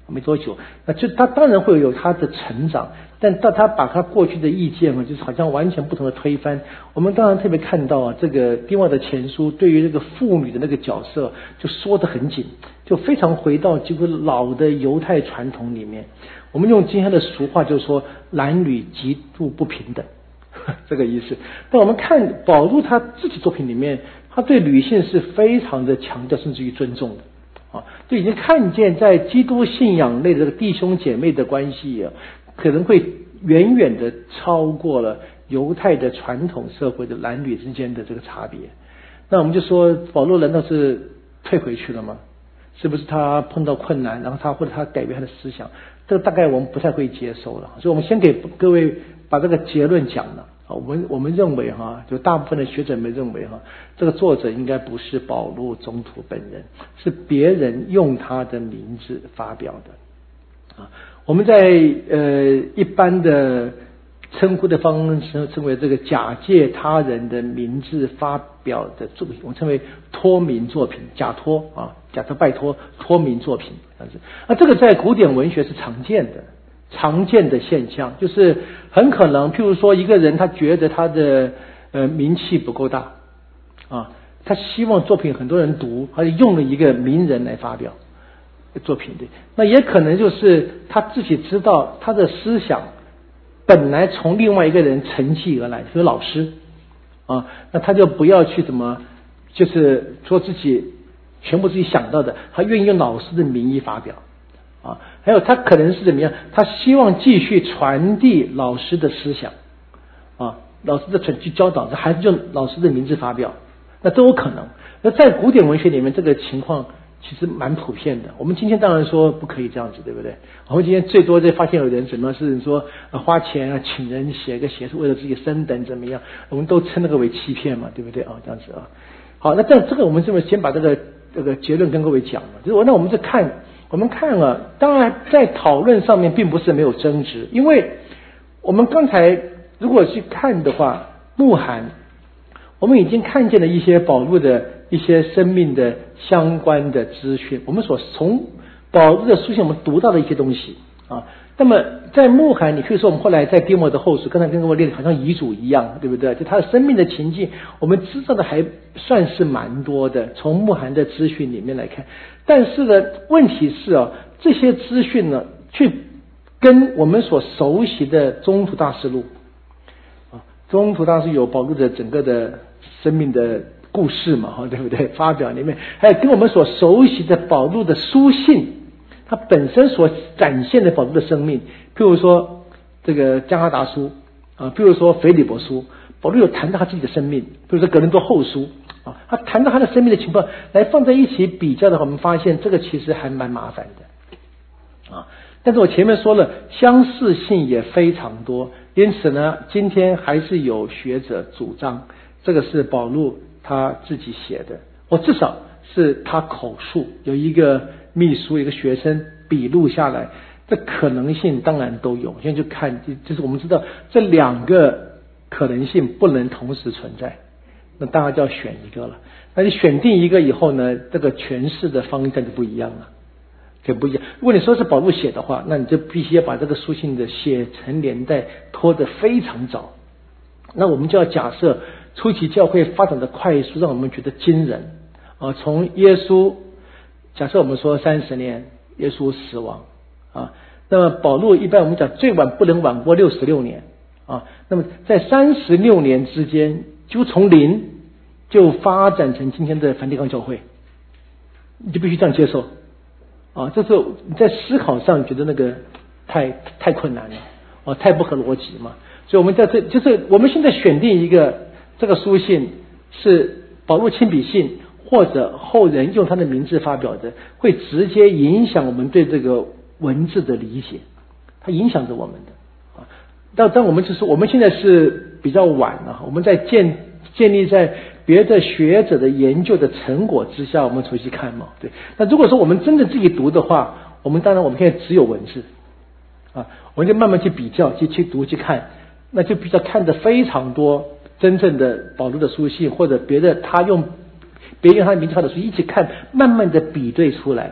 没多久，那就他当然会有他的成长，但到他把他过去的意见就是好像完全不同的推翻。我们当然特别看到这个丁外的前书对于这个妇女的那个角色就说得很紧，就非常回到几乎老的犹太传统里面。我们用今天的俗话就是说男女极度不平等这个意思。但我们看保罗他自己作品里面，他对女性是非常的强调甚至于尊重的。就已经看见在基督信仰内的这个弟兄姐妹的关系可能会远远的超过了犹太的传统社会的男女之间的这个差别。那我们就说保罗难道是退回去了吗？是不是他碰到困难，然后或者他改变他的思想？这个大概我们不太会接受了。所以我们先给各位把这个结论讲了。我们认为就大部分的学者们认为这个作者应该不是保罗宗徒本人，是别人用他的名字发表的。我们在一般的称呼的方式称为这个假借他人的名字发表的作品，我们称为托名作品，假托拜托托名作品。这个在古典文学是常见的现象，就是很可能譬如说一个人他觉得他的名气不够大他希望作品很多人读，他就用了一个名人来发表作品的。那也可能就是他自己知道他的思想本来从另外一个人承继而来，就是老师那他就不要去就是说自己全部自己想到的，他愿意用老师的名义发表还有他可能是怎么样，他希望继续传递老师的思想老师的去教导，还是用老师的名字发表，那都有可能。那在古典文学里面这个情况其实蛮普遍的。我们今天当然说不可以这样子，对不对？我们今天最多在发现有人什么是说花钱请人写个写是为了自己升等怎么样，我们都称那个为欺骗嘛，对不对这样子好，那这个我们这么先把这个结论跟各位讲了，就是那我们看当然在讨论上面并不是没有争执，因为我们刚才如果去看的话，慕寒我们已经看见了一些保罗的一些生命的相关的资讯，我们从保罗的书信我们读到的一些东西那么在慕寒，你可以说我们后来在丁莫的后书，刚才跟各位列的好像遗嘱一样，对不对？就他的生命的情境，我们知道的还算是蛮多的，从慕寒的资讯里面来看。但是呢，问题是这些资讯呢，去跟我们所熟悉的中途大事录中途大事有保罗的整个的生命的故事嘛，对不对？发表里面还有跟我们所熟悉的保罗的书信，他本身所展现的保罗的生命，譬如说这个加拉达书譬如说腓立比书，保罗有谈到他自己的生命，譬如说格林多后书他谈到他的生命的情况来放在一起比较的话，我们发现这个其实还蛮麻烦的但是我前面说了，相似性也非常多，因此呢，今天还是有学者主张这个是保罗他自己写的，或至少是他口述，有一个秘书一个学生笔录下来，这可能性当然都有。现在就看，就是我们知道这两个可能性不能同时存在，那当然就要选一个了。那你选定一个以后呢，这个诠释的方向就不一样了，就不一样。如果你说是保罗写的话，那你就必须要把这个书信的写成年代拖得非常早。那我们就要假设初期教会发展的快速，让我们觉得惊人从耶稣，假设我们说30年，耶稣死亡那么保罗一般我们讲最晚不能晚过66年那么在36年之间，就从零就发展成今天的梵蒂冈教会，你就必须这样接受这是你在思考上觉得那个太困难了太不合逻辑嘛。所以我们在就是我们现在选定一个这个书信是保罗亲笔信，或者后人用他的名字发表的，会直接影响我们对这个文字的理解，它影响着我们的当我们就是我们现在是比较晚我们在建立在别的学者的研究的成果之下，我们重新看嘛。对，那如果说我们真的自己读的话，我们当然我们现在只有文字我们就慢慢去比较去读去看，那就比较看得非常多真正的保罗的书信，或者别人用他的名字发的书一起看，慢慢的比对出来，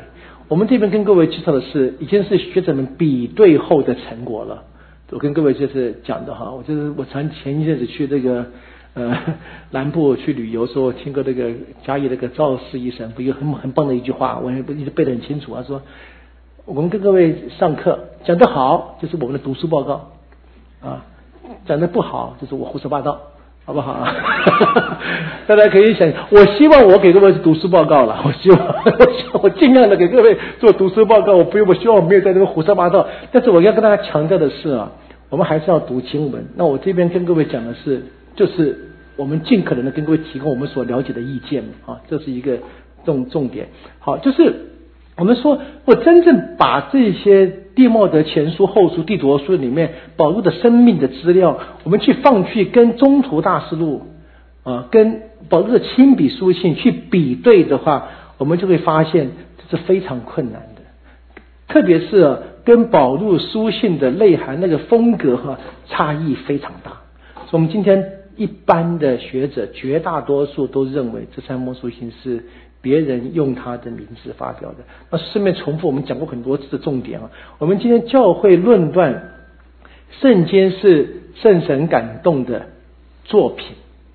我们这边跟各位介绍的是已经是学者们比对后的成果了。我跟各位就是讲的哈，我前一阵子去这个南部去旅游的时候，听过那个嘉义那个赵氏医生一个很棒的一句话，我也一直背得很清楚。他说，我们跟各位上课讲得好，就是我们的读书报告啊，讲得不好就是我胡说八道。好不好？大家可以想，我希望我给各位读书报告了，我尽量的给各位做读书报告，我希望我没有在这边胡说八道。但是我要跟大家强调的是啊，我们还是要读经文。那我这边跟各位讲的是，就是我们尽可能的跟各位提供我们所了解的意见啊，这是一个重点。好，就是我们说，我真正把这些弟茂德前书、后书、弟铎书里面保罗的生命的资料，我们去放去跟中途大事录跟保罗的亲笔书信去比对的话，我们就会发现这是非常困难的。特别是跟保罗书信的内涵那个风格差异非常大。所以我们今天一般的学者绝大多数都认为这三封书信是别人用他的名字发表的。那顺便重复我们讲过很多次的重点我们今天教会论断圣经是圣神感动的作品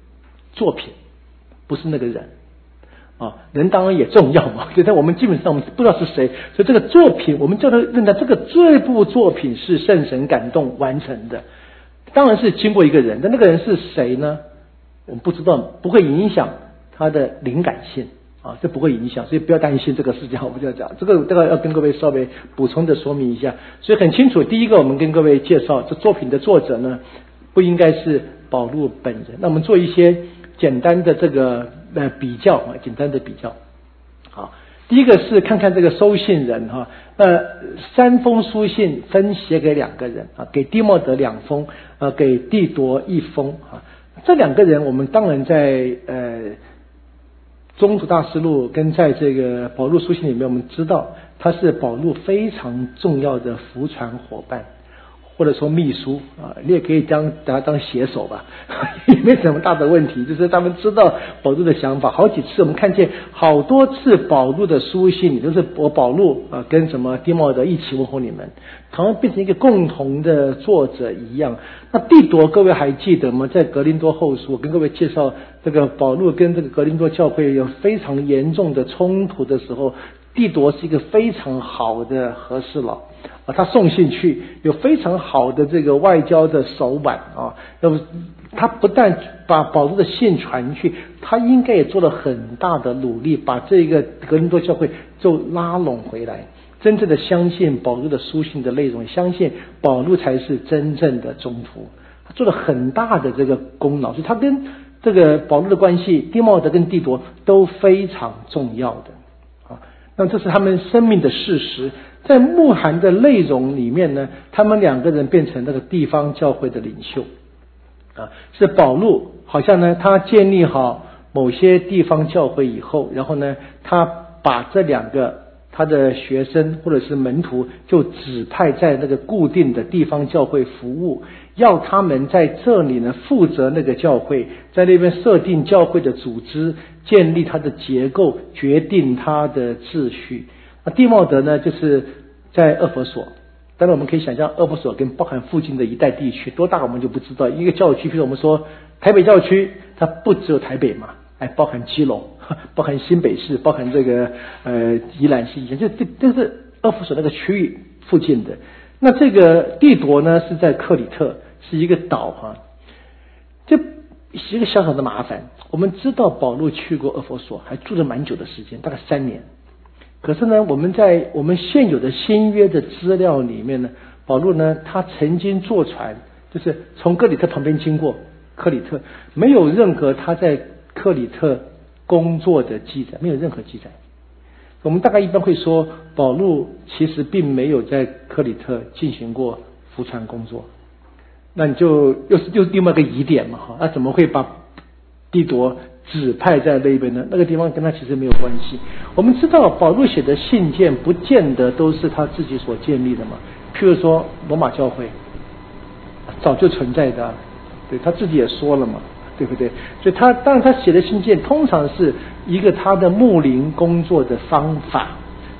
不是那个人人当然也重要嘛，但我们基本上我们不知道是谁，所以这个作品我们叫他认为这部作品是圣神感动完成的，当然是经过一个人，但那个人是谁呢？我们不知道，不会影响他的灵感性这不会影响，所以不要担心这个事情。我们就要讲这个要跟各位稍微补充的说明一下。所以很清楚，第一个我们跟各位介绍这作品的作者呢，不应该是保罗本人。那我们做一些简单的这个简单的比较。好，第一个是看看这个收信人三封书信分写给两个人给弟茂德2封给弟铎1封这两个人我们当然在中途大事录跟在这个保罗书信里面，我们知道他是保罗非常重要的服传伙伴，或者说秘书你也可以把他当写手吧，也没什么大的问题。就是他们知道保罗的想法，好几次我们看见好多次保罗的书信，都是保罗跟什么弟茂德一起问候你们，好像变成一个共同的作者一样。那弟铎各位还记得吗？在格林多后书，我跟各位介绍这个保罗跟这个格林多教会有非常严重的冲突的时候，弟铎是一个非常好的和事佬他送信去，有非常好的这个外交的手腕那么他不但把保罗的信传去，他应该也做了很大的努力，把这个格林多教会就拉拢回来，真正的相信保罗的书信的内容，相信保罗才是真正的中途，他做了很大的这个功劳，所以他跟这个保罗的关系，弟茂德跟弟铎都非常重要的那这是他们生命的事实。在牧函的内容里面呢，他们两个人变成那个地方教会的领袖是保罗好像呢他建立好某些地方教会以后，然后呢他把这两个他的学生或者是门徒就指派在那个固定的地方教会服务，要他们在这里呢负责那个教会，在那边设定教会的组织，建立它的结构，决定它的秩序。弟茂德呢就是在厄弗所，当然我们可以想象厄弗所跟包含附近的一带地区多大我们就不知道，一个教区，比如我们说台北教区，它不只有台北嘛，包含基隆，包含新北市，包含这个宜兰市，这是厄弗所那个区域附近的。那这个弟铎呢是在克里特，是一个岛这是一个小小的麻烦。我们知道保罗去过厄弗所，还住了蛮久的时间，大概3年。可是呢，我们在我们现有的新约的资料里面呢，保罗呢他曾经坐船，就是从克里特旁边经过克里特，没有任何他在克里特工作的记载，没有任何记载。我们大概一般会说，保罗其实并没有在克里特进行过服传工作。那你就又是另外一个疑点嘛那怎么会把弟铎指派在那边呢？那个地方跟他其实没有关系。我们知道保罗写的信件不见得都是他自己所建立的嘛，譬如说罗马教会早就存在的对，他自己也说了嘛，对不对？所以当然他写的信件通常是一个他的牧灵工作的方法，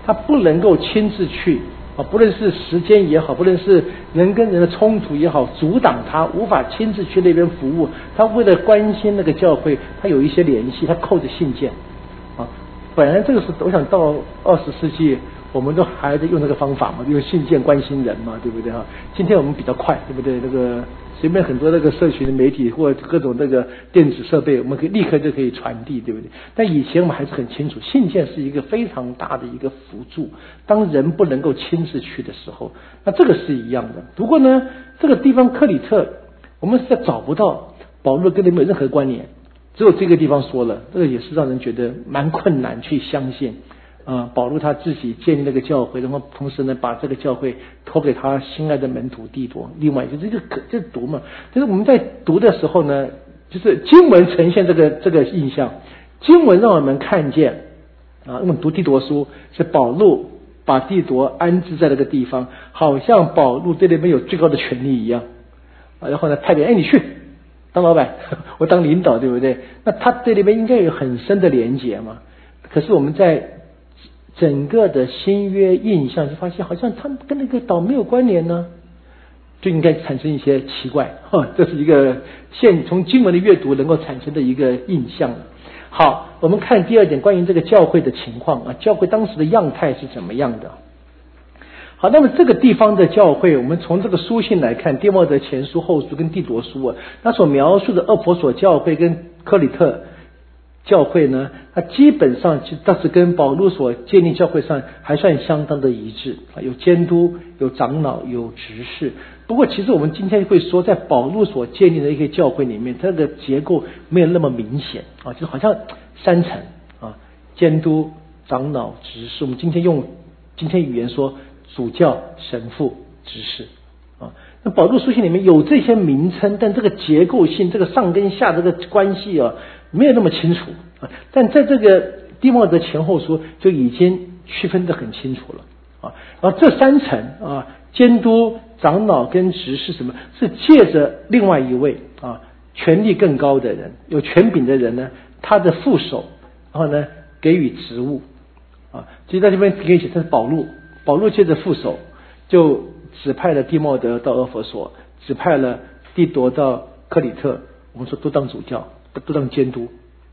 他不能够亲自去不论是时间也好，不论是人跟人的冲突也好，阻挡他无法亲自去那边服务。他为了关心那个教会，他有一些联系，他扣着信件本来这个是我想到20世纪我们都还在用这个方法嘛，用信件关心人嘛，对不对今天我们比较快，对不对？那个随便很多那个社群的媒体或各种那个电子设备，我们可以立刻就可以传递，对不对？但以前我们还是很清楚，信件是一个非常大的一个辅助，当人不能够亲自去的时候，那这个是一样的。不过呢，这个地方克里特我们实在找不到保罗跟他们有任何关联，只有这个地方说了，这个也是让人觉得蛮困难去相信保罗他自己建立那个教会，然后同时呢把这个教会托给他心爱的门徒弟多。另外就这读嘛，就是我们在读的时候呢，就是经文呈现这个印象，经文让我们看见我们读弟铎书是保罗把弟铎安置在那个地方，好像保罗对那边有最高的权力一样然后呢派别你去当老板，我当领导，对不对？那他对那边应该有很深的连结嘛。可是我们在整个的新约印象就发现好像他们跟那个岛没有关联呢，就应该产生一些奇怪这是一个从经文的阅读能够产生的一个印象。好，我们看第二点，关于这个教会的情况教会当时的样态是怎么样的。好，那么这个地方的教会，我们从这个书信来看，弟莫德前书、后书跟弟铎书那所描述的厄弗所教会跟科里特教会呢，它基本上倒是跟保罗所建立教会上还算相当的一致有监督、有长老、有执事。不过其实我们今天会说，在保罗所建立的一些教会里面，它的结构没有那么明显就好像3层监督、长老、执事。我们今天用今天语言说主教、神父、执事那保罗书信里面有这些名称，但这个结构性，这个上跟下这个关系没有那么清楚但在这个弟莫德前后书就已经区分得很清楚了然后这3层监督、长老跟执事什么是借着另外一位权力更高的人，有权柄的人呢，他的副手，然后呢给予职务其实在这边可以写这是保罗借着副手就指派了弟莫德到厄弗所，指派了弟铎到克里特，我们说都当主教，都当监督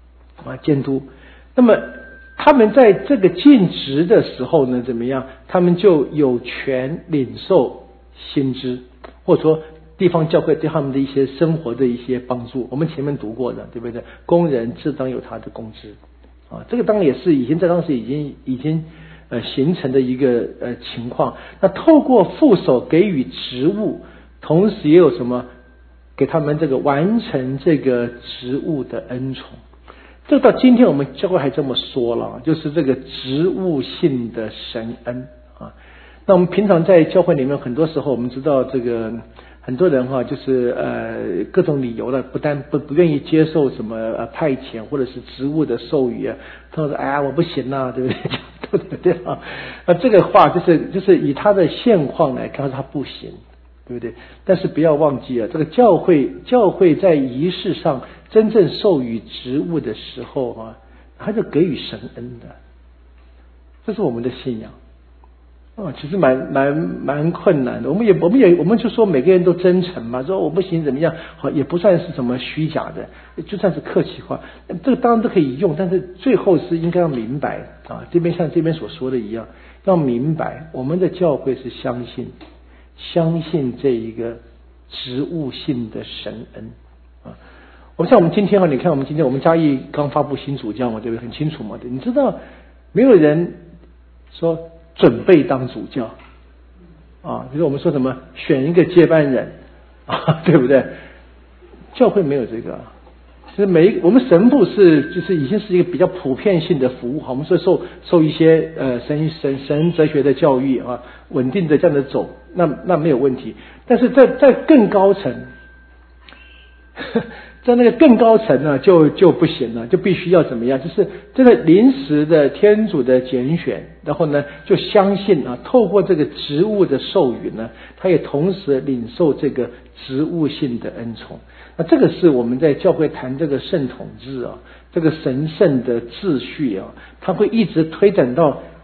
那么他们在这个尽职的时候呢怎么样，他们就有权领受薪资，或者说地方教会对他们的一些生活的一些帮助，我们前面读过的，对不对？工人自当有他的工资这个当然也是已经在当时已经形成的一个情况。那透过副手给予职务，同时也有什么给他们这个完成这个职务的恩宠。这到今天我们教会还这么说了，就是这个职务性的神恩那我们平常在教会里面，很多时候我们知道这个很多人就是各种理由了，不愿意接受什么派遣或者是职务的授予他说我不行对不对？对不对这个话就是以他的现况来看，他不行，对不对？但是不要忘记这个教会在仪式上真正授予职务的时候他就给予神恩的，这是我们的信仰其实蛮困难的。我们就说每个人都真诚嘛，说我不行怎么样，好也不算是什么虚假的，就算是客气话，这个当然都可以用，但是最后是应该要明白这边像这边所说的一样，要明白我们的教会是相信这一个职务性的神恩我们今天你看我们今天我们嘉义刚发布新主教嘛，对不对？很清楚嘛，对，你知道没有人说准备当主教比如我们说什么选一个接班人对不对？教会没有这个其实我们神父就是已经是一个比较普遍性的服务我们说受一些神哲学的教育稳定的这样的走，那没有问题。但是在更高层在那个更高层呢就不行了，就必须要怎么样，就是这个临时的天主的拣选，然后呢就相信透过这个职务的授予呢，他也同时领受这个职务性的恩宠。那这个是我们在教会谈这个圣统制这个神圣的秩序它会一直推展到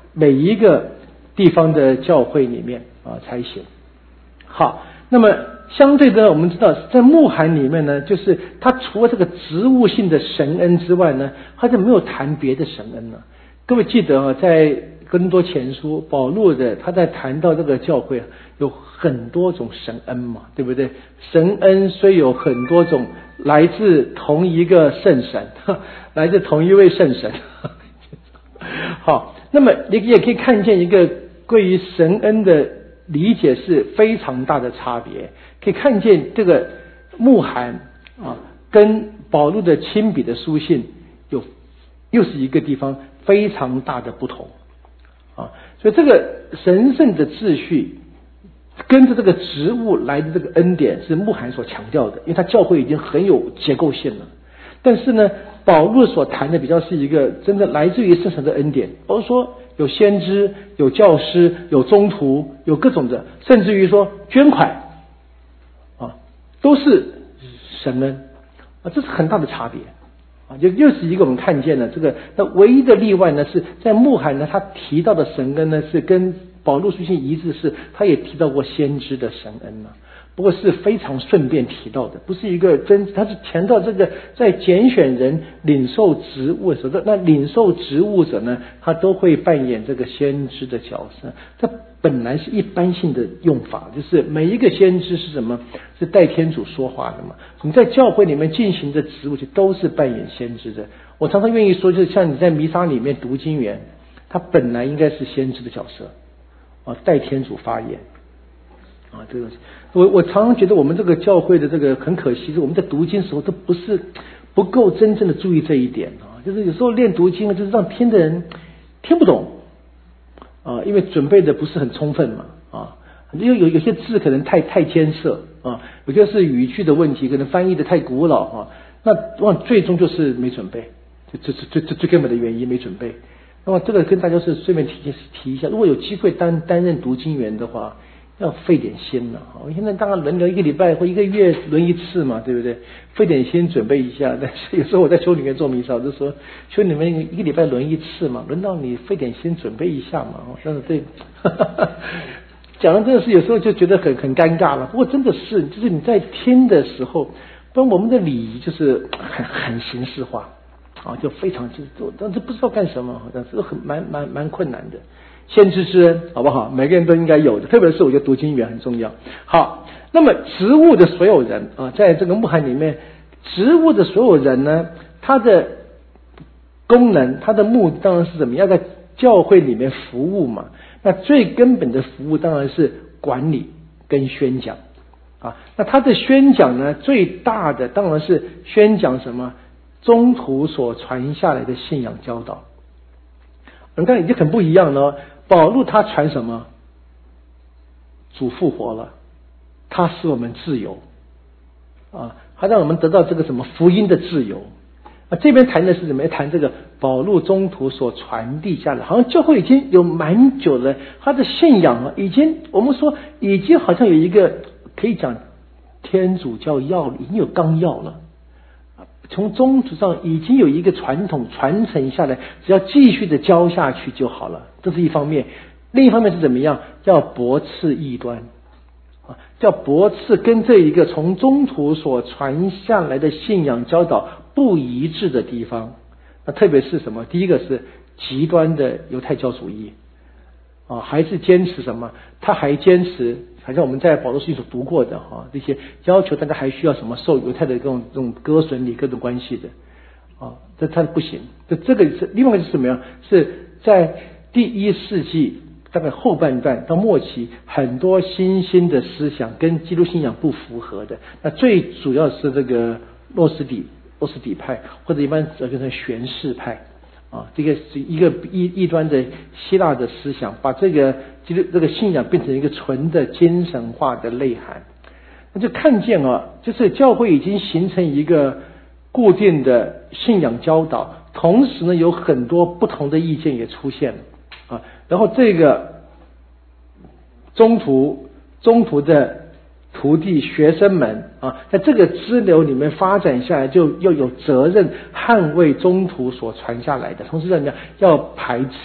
每一个地方的教会里面才行。好，那么相对的，我们知道在牧函里面呢，就是他除了这个职务性的神恩之外呢，他就没有谈别的神恩了。各位记得在哥林多前书保罗的他在谈到这个教会有很多种神恩嘛，对不对？神恩虽有很多种，来自同一个圣神，来自同一位圣神。好，那么你也可以看见一个关于神恩的理解是非常大的差别，可以看见这个牧函跟保罗的亲笔的书信又是一个地方非常大的不同所以这个神圣的秩序跟着这个职务来的这个恩典是牧函所强调的，因为他教会已经很有结构性了。但是呢，保罗所谈的比较是一个真的来自于圣神的恩典，比如说有先知、有教师、有宗徒、有各种的，甚至于说捐款都是神恩这是很大的差别又是一个我们看见了这个。那唯一的例外呢，是在牧函呢，他提到的神恩呢是跟保罗书信一致，是他也提到过先知的神恩不过是非常顺便提到的，不是一个他是强调这个在拣选人领受职务的时候，那领受职务者呢，他都会扮演这个先知的角色。这本来是一般性的用法，就是每一个先知是什么？是代天主说话的嘛。你在教会里面进行的职务就都是扮演先知的。我常常愿意说，就是像你在弥撒里面读经员，他本来应该是先知的角色代天主发言这个我常常觉得我们这个教会的这个很可惜，是我们在读经的时候都不够真正的注意这一点就是有时候练读经就是让听的人听不懂因为准备的不是很充分嘛因为有些字可能太艰涩有些是语句的问题，可能翻译的太古老那最终就是没准备，这最根本的原因没准备。那么这个跟大家是顺便提一下，如果有机会担任读经员的话，要费点心了现在当然轮流一个礼拜或一个月轮一次嘛，对不对？费点心准备一下。但是有时候我在修女院做弥撒，就说修女们一个礼拜轮一次嘛，轮到你费点心准备一下嘛但是对讲的真的是有时候就觉得很尴尬了。不过真的是，就是你在听的时候，不然我们的礼仪就是很形式化就非常但是不知道干什么，这个蛮困难的。先知之恩好不好？每个人都应该有的，特别是我觉得读经员很重要。好，那么职务的所有人在这个牧函里面，职务的所有人呢，他的功能他的目的当然是怎么样，在教会里面服务嘛。那最根本的服务当然是管理跟宣讲那他的宣讲呢，最大的当然是宣讲什么？宗徒所传下来的信仰教导。你看已经很不一样了保罗他传什么？主复活了，他使我们自由他让我们得到这个什么福音的自由这边谈的是怎么谈这个保罗宗徒所传递下来，好像教会已经有蛮久了，他的信仰已经我们说已经好像有一个可以讲天主教要已经有纲要了从宗徒上已经有一个传统传承下来，只要继续的教下去就好了，这是一方面。另一方面是怎么样？要驳斥异端叫驳斥跟这一个从宗徒所传下来的信仰教导不一致的地方。那特别是什么？第一个是极端的犹太教主义还是坚持什么？他还坚持好像我们在保罗书信所读过的这些要求大家还需要什么受犹太的这种割损礼各种关系的这他不行。这个是另外一个是什么样？是在第1世纪大概后半段到末期，很多新兴的思想跟基督信仰不符合的。那最主要是这个诺斯底派，或者一般叫成玄士派这个是一个异端的希腊的思想，把这个信仰变成一个纯的精神化的内涵。那就看见就是教会已经形成一个固定的信仰教导，同时呢有很多不同的意见也出现了然后这个中途的徒弟学生们在这个支流里面发展下来，就要有责任捍卫宗徒所传下来的，同时怎么样要排斥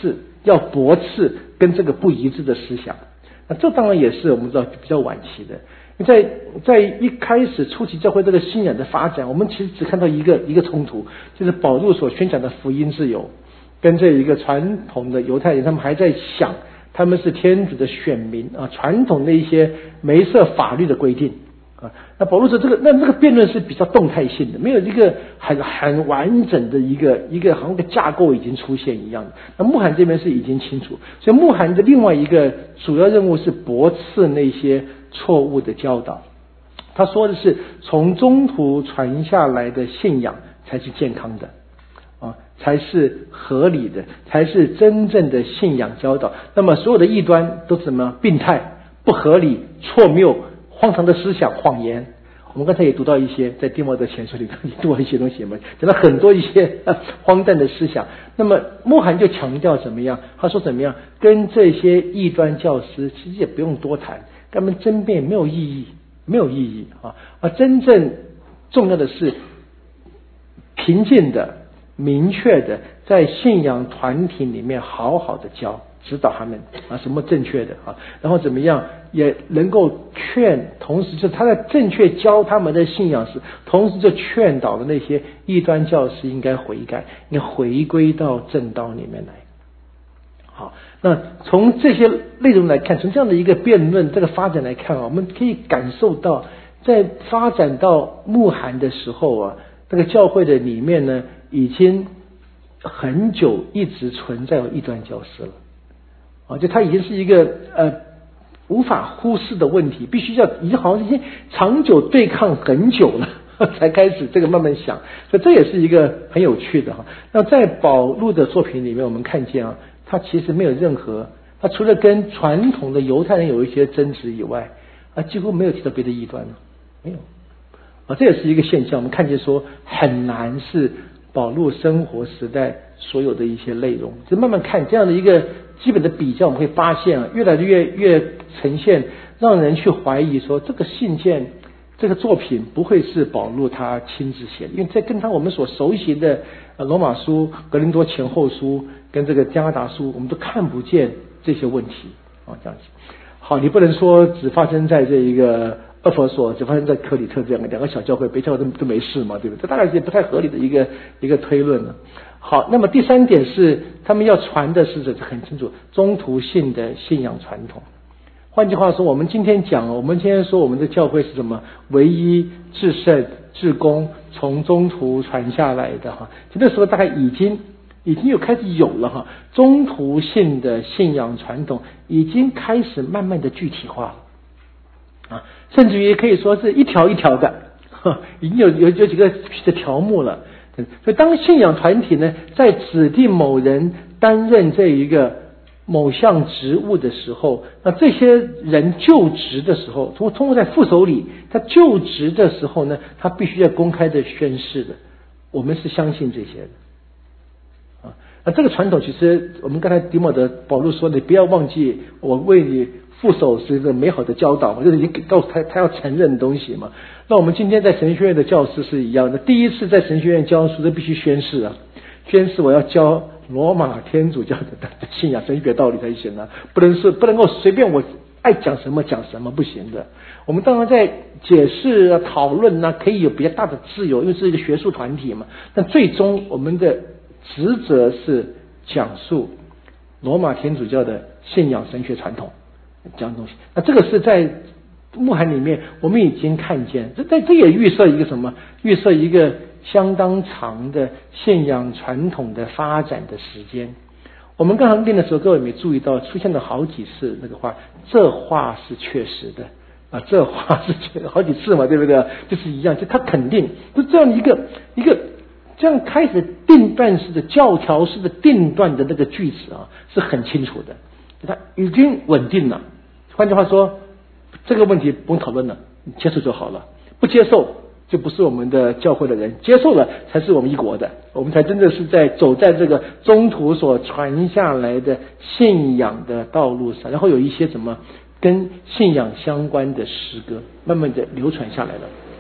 要驳斥跟这个不一致的思想。那这当然也是我们知道比较晚期的。在一开始初期教会这个信仰的发展，我们其实只看到一个冲突，就是保禄所宣讲的福音自由，跟这一个传统的犹太人，他们还在想他们是天主的选民啊，传统的一些梅瑟法律的规定啊。那保禄说这个辩论是比较动态性的，没有一个很完整的一个好像个架构已经出现一样的。那穆罕这边是已经清楚，所以穆罕的另外一个主要任务是驳斥那些错误的教导。他说的是从中途传下来的信仰才是健康的啊，才是合理的，才是真正的信仰教导。那么所有的异端都是什么？病态、不合理、错谬、荒唐的思想、谎言。我们刚才也读到一些，在弟莫德前书里也读了一些东西嘛，讲到很多一些荒诞的思想。那么穆罕就强调怎么样？他说怎么样？跟这些异端教师其实也不用多谈，跟他们争辩没有意义，没有意义啊！真正重要的是平静的、明确的，在信仰团体里面好好的教。指导他们啊，什么正确的啊，然后怎么样也能够劝，同时就他在正确教他们的信仰时，同时就劝导了那些异端教师应该悔改，应该回归到正道里面来。好，那从这些内容来看，从这样的一个辩论这个发展来看啊，我们可以感受到，在发展到穆罕的时候啊，这个教会的里面呢，已经很久一直存在有异端教师了。就它已经是一个无法忽视的问题，必须要已经好像已经长久对抗很久了才开始这个慢慢想，所以这也是一个很有趣的哈。那在保禄的作品里面，我们看见啊，他其实没有任何，他除了跟传统的犹太人有一些争执以外，几乎没有提到别的异端，没有这也是一个现象。我们看见说很难是保禄生活时代所有的一些内容，就慢慢看这样的一个基本的比较，我们会发现越来越呈现，让人去怀疑说这个信件、这个作品不会是保禄他亲自写的，因为在跟我们所熟悉的罗马书、格林多前后书跟这个加拉达书，我们都看不见这些问题这样子。好，你不能说只发生在这一个厄弗所，只发生在克里特这样的两个小教会，别教会都没事嘛，对不对？这大概是不太合理的一个推论了。好，那么第三点是他们要传的是很清楚中途性的信仰传统。换句话说，我们今天说我们的教会是什么？唯一、至圣、至公，从中途传下来的哈。那时候大概已经有开始有了哈，中途性的信仰传统已经开始慢慢的具体化了甚至于可以说是一条一条的，已经有几个的条目了。所以当信仰团体呢，在指定某人担任这一个某项职务的时候，那这些人就职的时候，通过在副手里他就职的时候呢，他必须要公开的宣誓的，我们是相信这些的这个传统其实我们刚才迪莫德保禄说的，不要忘记我为你副手是一个美好的教导，就是已经告诉他要承认的东西嘛。那我们今天在神学院的教师是一样的，第一次在神学院教书都必须宣誓宣誓我要教罗马天主教的信仰神学道理才行不能够随便我爱讲什么讲什么，不行的。我们当然在解释讨论可以有比较大的自由，因为是一个学术团体嘛。但最终我们的职责是讲述罗马天主教的信仰神学传统这样东西。那这个是在穆罕里面我们已经看见，这也预设一个什么？预设一个相当长的信仰传统的发展的时间。我们刚才念的时候，各位有没有注意到出现了好几次那个话？这话是确实的这话是确实好几次嘛，对不对？就是一样，就他肯定就这样一个这样开始定断式的教条式的定断的那个句子是很清楚的，他已经稳定了。换句话说，这个问题不用讨论了，接受就好了，不接受就不是我们的教会的人，接受了才是我们一国的，我们才真的是走在这个中途所传下来的信仰的道路上，然后有一些什么跟信仰相关的诗歌慢慢的流传下来了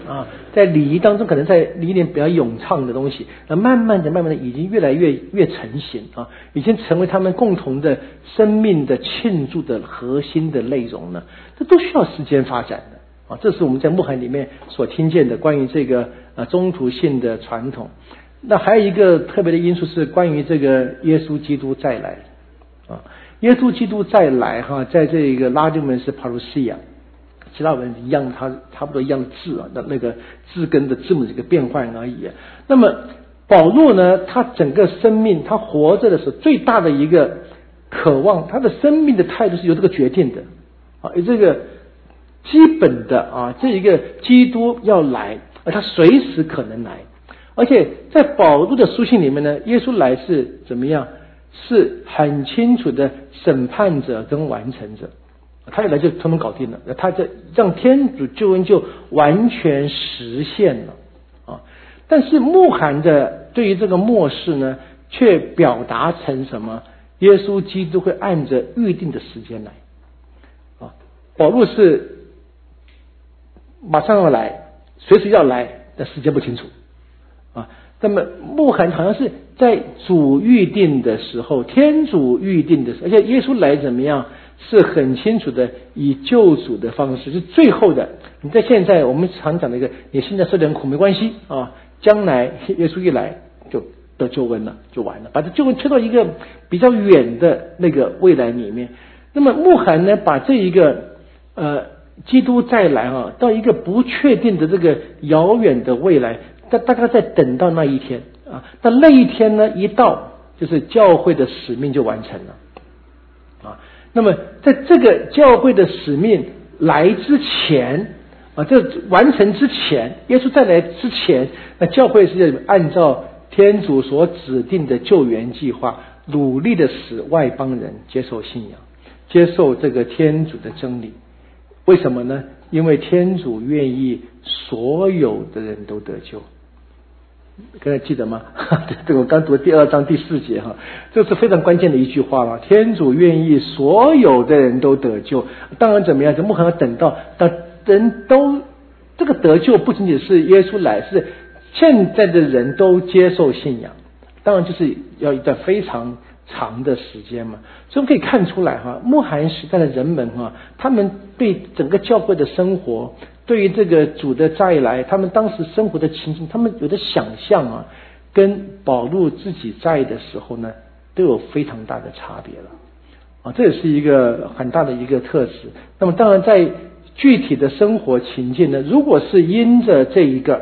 啊，在礼仪当中可能在礼仪里比较咏唱的东西，那慢慢的已经越来越成型啊，已经成为他们共同的生命的庆祝的核心的内容了。这都需要时间发展的啊，这是我们在牧函里面所听见的关于这个中途性的传统。那还有一个特别的因素是关于这个耶稣基督再来啊，耶稣基督再来哈，在这个拉丁文是 parousia， 其他文一样，它差不多一样的字啊，那个字根的字母这个变换而已。那么保罗呢，他整个生命，他活着的时候最大的一个渴望，他的生命的态度是由这个决定的啊，有这个基本的啊，这一个基督要来，而他随时可能来。而且在保罗的书信里面呢，耶稣来是怎么样？是很清楚的审判者跟完成者，他一来就统统搞定了，他这让天主救恩就完全实现了啊。但是牧函的对于这个末世呢，却表达成什么？耶稣基督会按着预定的时间来啊。保罗是马上要来，随时要来，但时间不清楚啊。那么牧函好像是在主预定的时候，天主预定的时候，而且耶稣来怎么样是很清楚的，以救主的方式，是最后的。你在现在我们常讲的一个，你现在受点苦没关系啊，将来耶稣一来就得救恩了，就完了，把这救恩推到一个比较远的那个未来里面。那么牧函呢，把这一个基督再来啊，到一个不确定的这个遥远的未来。大概在等到那一天啊，但那一天呢一到，就是教会的使命就完成了啊。那么在这个教会的使命来之前啊，这完成之前，耶稣再来之前，那教会是按照天主所指定的救援计划，努力的使外邦人接受信仰，接受这个天主的真理。为什么呢？因为天主愿意所有的人都得救。各位记得吗？这个我刚读第2章第4节哈，这是非常关键的一句话了。天主愿意所有的人都得救，当然怎么样？就不可能等到人都这个得救，不仅仅是耶稣来，是现在的人都接受信仰，当然就是要一段非常长的时间嘛。所以我们可以看出来哈，牧函时代的人们哈，他们对整个教会的生活，对于这个主的再来，他们当时生活的情形，他们有的想象啊，跟保罗自己在的时候呢，都有非常大的差别了啊，这也是一个很大的一个特质。那么当然在具体的生活情境呢，如果是因着这一个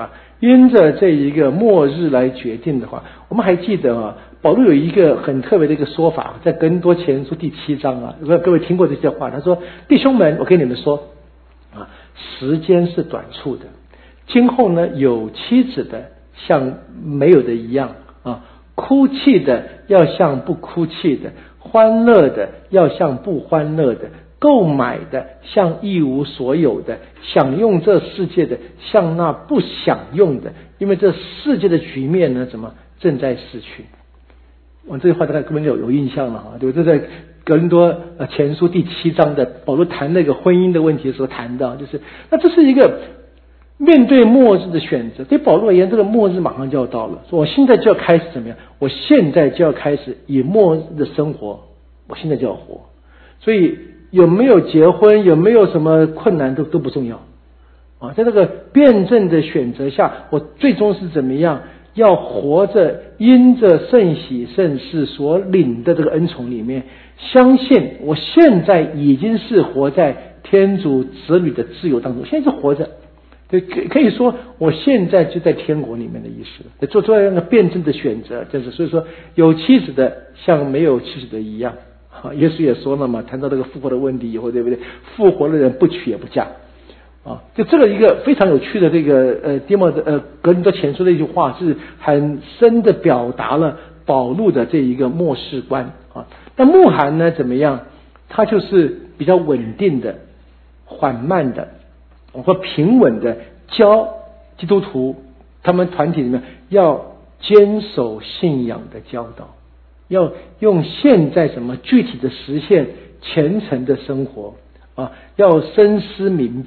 末日来决定的话，我们还记得啊，保罗有一个很特别的一个说法，在哥林多前书第7章啊，各位听过这些话，他说：弟兄们，我跟你们说啊，时间是短促的，今后呢，有妻子的像没有的一样啊，哭泣的要像不哭泣的，欢乐的要像不欢乐的，购买的像一无所有的，享用这世界的像那不享用的，因为这世界的局面呢，怎么正在逝去。我这句话大家根本就有印象了啊，对不对？这在哥林多前书第7章的保罗谈那个婚姻的问题的时候谈到，就是那这是一个面对末日的选择。对保罗而言，这个末日马上就要到了，说我现在就要开始怎么样？我现在就要开始以末日的生活，我现在就要活。所以有没有结婚，有没有什么困难都不重要啊，在这个辩证的选择下，我最终是怎么样？要活着，因着圣喜圣事所领的这个恩宠里面，相信我现在已经是活在天主子女的自由当中，现在是活着，对，可以说我现在就在天国里面的意思，做这样的辩证的选择，就是所以说有妻子的像没有妻子的一样，耶稣也说了嘛，谈到这个复活的问题以后，对不对？复活的人不娶也不嫁。啊，就这个一个非常有趣的这个格林多前书的一句话，是很深的表达了保禄的这一个末世观啊。但牧函呢怎么样？他就是比较稳定的、缓慢的或平稳的教基督徒他们团体里面要坚守信仰的教导，要用现在什么具体的实现虔诚的生活啊，要深思明辨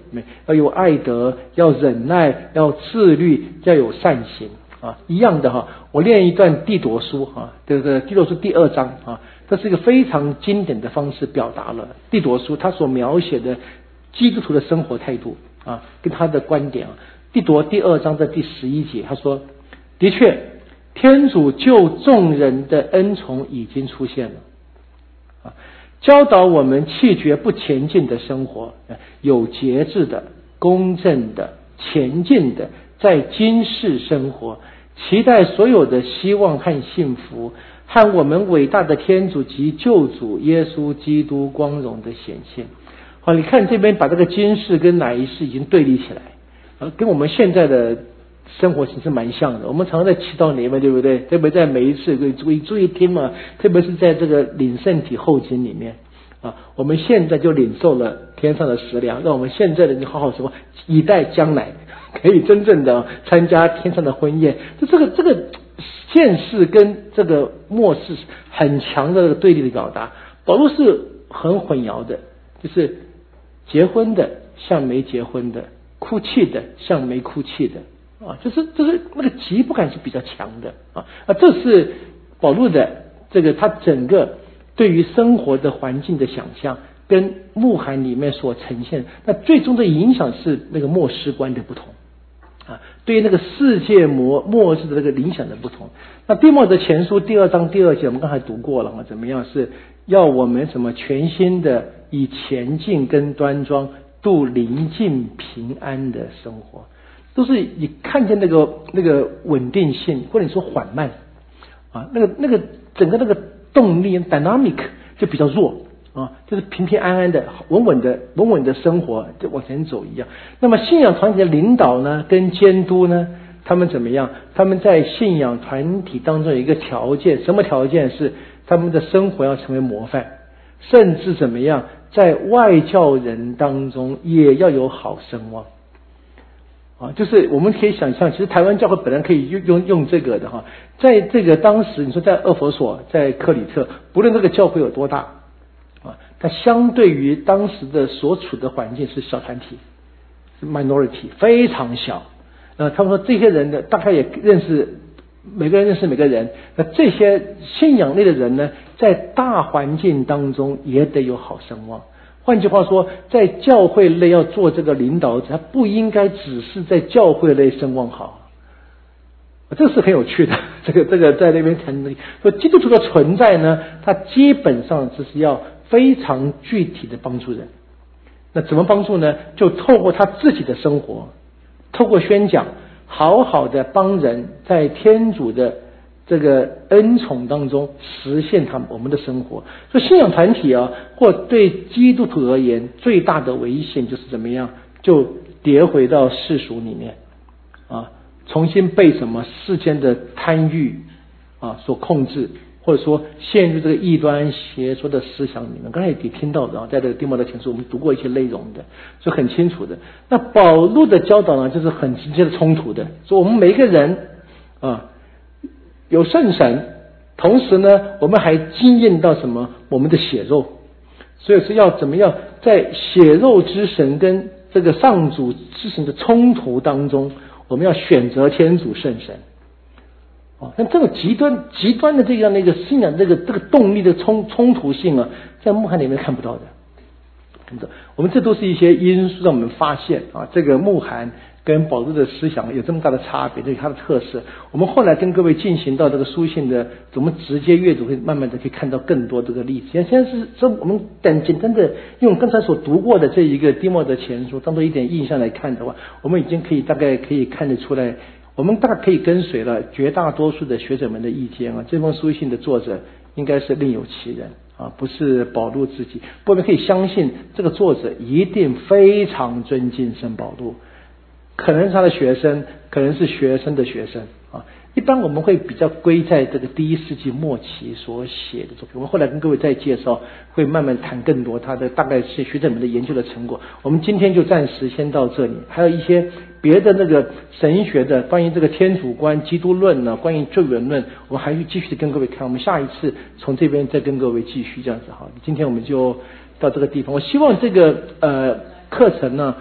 要有爱德，要忍耐，要自律，要有善行啊，一样的哈。我念一段弟铎书啊，这个弟铎书第2章啊，这是一个非常经典的方式表达了弟铎书他所描写的基督徒的生活态度啊，跟他的观点啊。弟铎第2章的第11节，他说：的确，天主救众人的恩宠已经出现了啊，教导我们弃绝不前进的生活，有节制的、公正的、前进的，在今世生活，期待所有的希望和幸福，和我们伟大的天主及救主耶稣基督光荣的显现。好，你看这边把这个今世跟哪一世已经对立起来，跟我们现在的生活其实蛮像的。我们常常在祈祷里面，对不对？特别在每一次注意听嘛，特别是在这个领圣体后经里面啊，我们现在就领受了天上的食粮，让我们现在的人好好说，以待将来可以真正的参加天上的婚宴。就这个现世跟这个末世很强的对立的表达，保罗是很混淆的，就是结婚的像没结婚的，哭泣的像没哭泣的啊，就是那个急迫感是比较强的啊，这是保罗的这个他整个对于生活的环境的想象，跟牧函里面所呈现，那最终的影响是那个末世观的不同啊，对于那个世界末日的那个影响的不同。那弟莫德前书第2章第2节我们刚才读过了嘛，怎么样是要我们什么全新的以前进跟端庄度宁静平安的生活，都是你看见那个稳定性，或者你说缓慢啊，那个整个那个动力 dynamic 就比较弱啊，就是平平安安的稳稳的生活就往前走一样。那么信仰团体的领导呢跟监督呢，他们怎么样？他们在信仰团体当中有一个条件，什么条件？是他们的生活要成为模范，甚至怎么样，在外教人当中也要有好声望啊，就是我们可以想象，其实台湾教会本来可以用这个的哈，在这个当时你说在厄弗所，在克里特，不论这个教会有多大啊，它相对于当时的所处的环境是小团体，是 minority 非常小。他们说这些人呢，大概也认识每个人认识每个人，那这些信仰类的人呢，在大环境当中也得有好声望。换句话说，在教会内要做这个领导者，他不应该只是在教会内声望好，这是很有趣的。这个在那边谈的，说基督徒的存在呢，他基本上就是要非常具体的帮助人。那怎么帮助呢？就透过他自己的生活，透过宣讲，好好的帮人在天主的这个恩宠当中实现我们的生活。所以信仰团体啊，或对基督徒而言，最大的危险就是怎么样，就跌回到世俗里面啊，重新被什么世间的贪欲啊所控制，或者说陷入这个异端邪说的思想里面。刚才也听到的啊，在这个弟莫德前书我们读过一些内容的，所以很清楚的。那保禄的教导呢，就是很直接的冲突的，说我们每一个人啊有圣神，同时呢我们还经验到什么？我们的血肉，所以是要怎么样在血肉之神跟这个上主之神的冲突当中，我们要选择天主圣神。那这种极端的这样的一个信仰，这个动力的冲突性啊，在牧函里面看不到的。我们这都是一些因素让我们发现啊，这个牧函跟保禄的思想有这么大的差别，这是它的特色。我们后来跟各位进行到这个书信的怎么直接阅读，会慢慢的可以看到更多这个例子。现在是说我们简单的用刚才所读过的这一个弟莫德前书当做一点印象来看的话，我们已经大概可以看得出来，我们大概可以跟随了绝大多数的学者们的意见啊。这封书信的作者应该是另有其人啊，不是保禄自己。我们可以相信这个作者一定非常尊敬圣保禄，可能是他的学生，可能是学生的学生啊。一般我们会比较归在这个第1世纪末期所写的作品。我们后来跟各位再介绍，会慢慢谈更多他的大概是学者们的研究的成果。我们今天就暂时先到这里，还有一些别的那个神学的关于这个天主观、基督论呢，关于罪人论，我们还会继续的跟各位看。我们下一次从这边再跟各位继续这样子哈。今天我们就到这个地方。我希望这个课程呢，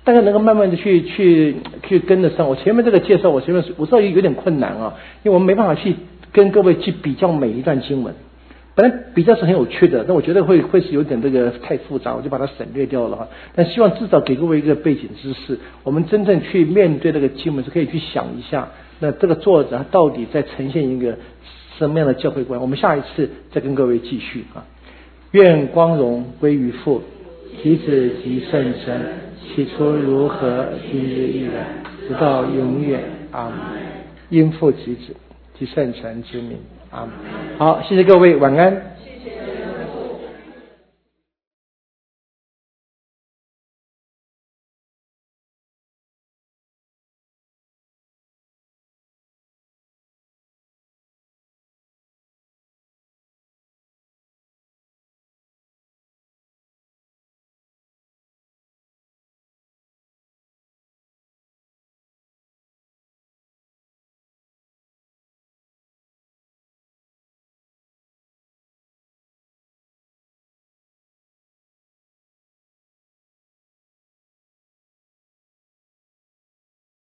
大家能够慢慢的去跟得上。我前面这个介绍，我知道有点困难啊，因为我们没办法去跟各位去比较每一段经文。本来比较是很有趣的，但我觉得会是有点这个太复杂，我就把它省略掉了哈。但希望至少给各位一个背景知识，我们真正去面对这个经文是可以去想一下，那这个作者他到底在呈现一个什么样的教会观？我们下一次再跟各位继续啊。愿光荣归于父、及子及圣神，起初如何，今日亦然，直到永远。阿们。因父及子及圣神之名。阿们。好，谢谢各位，晚安。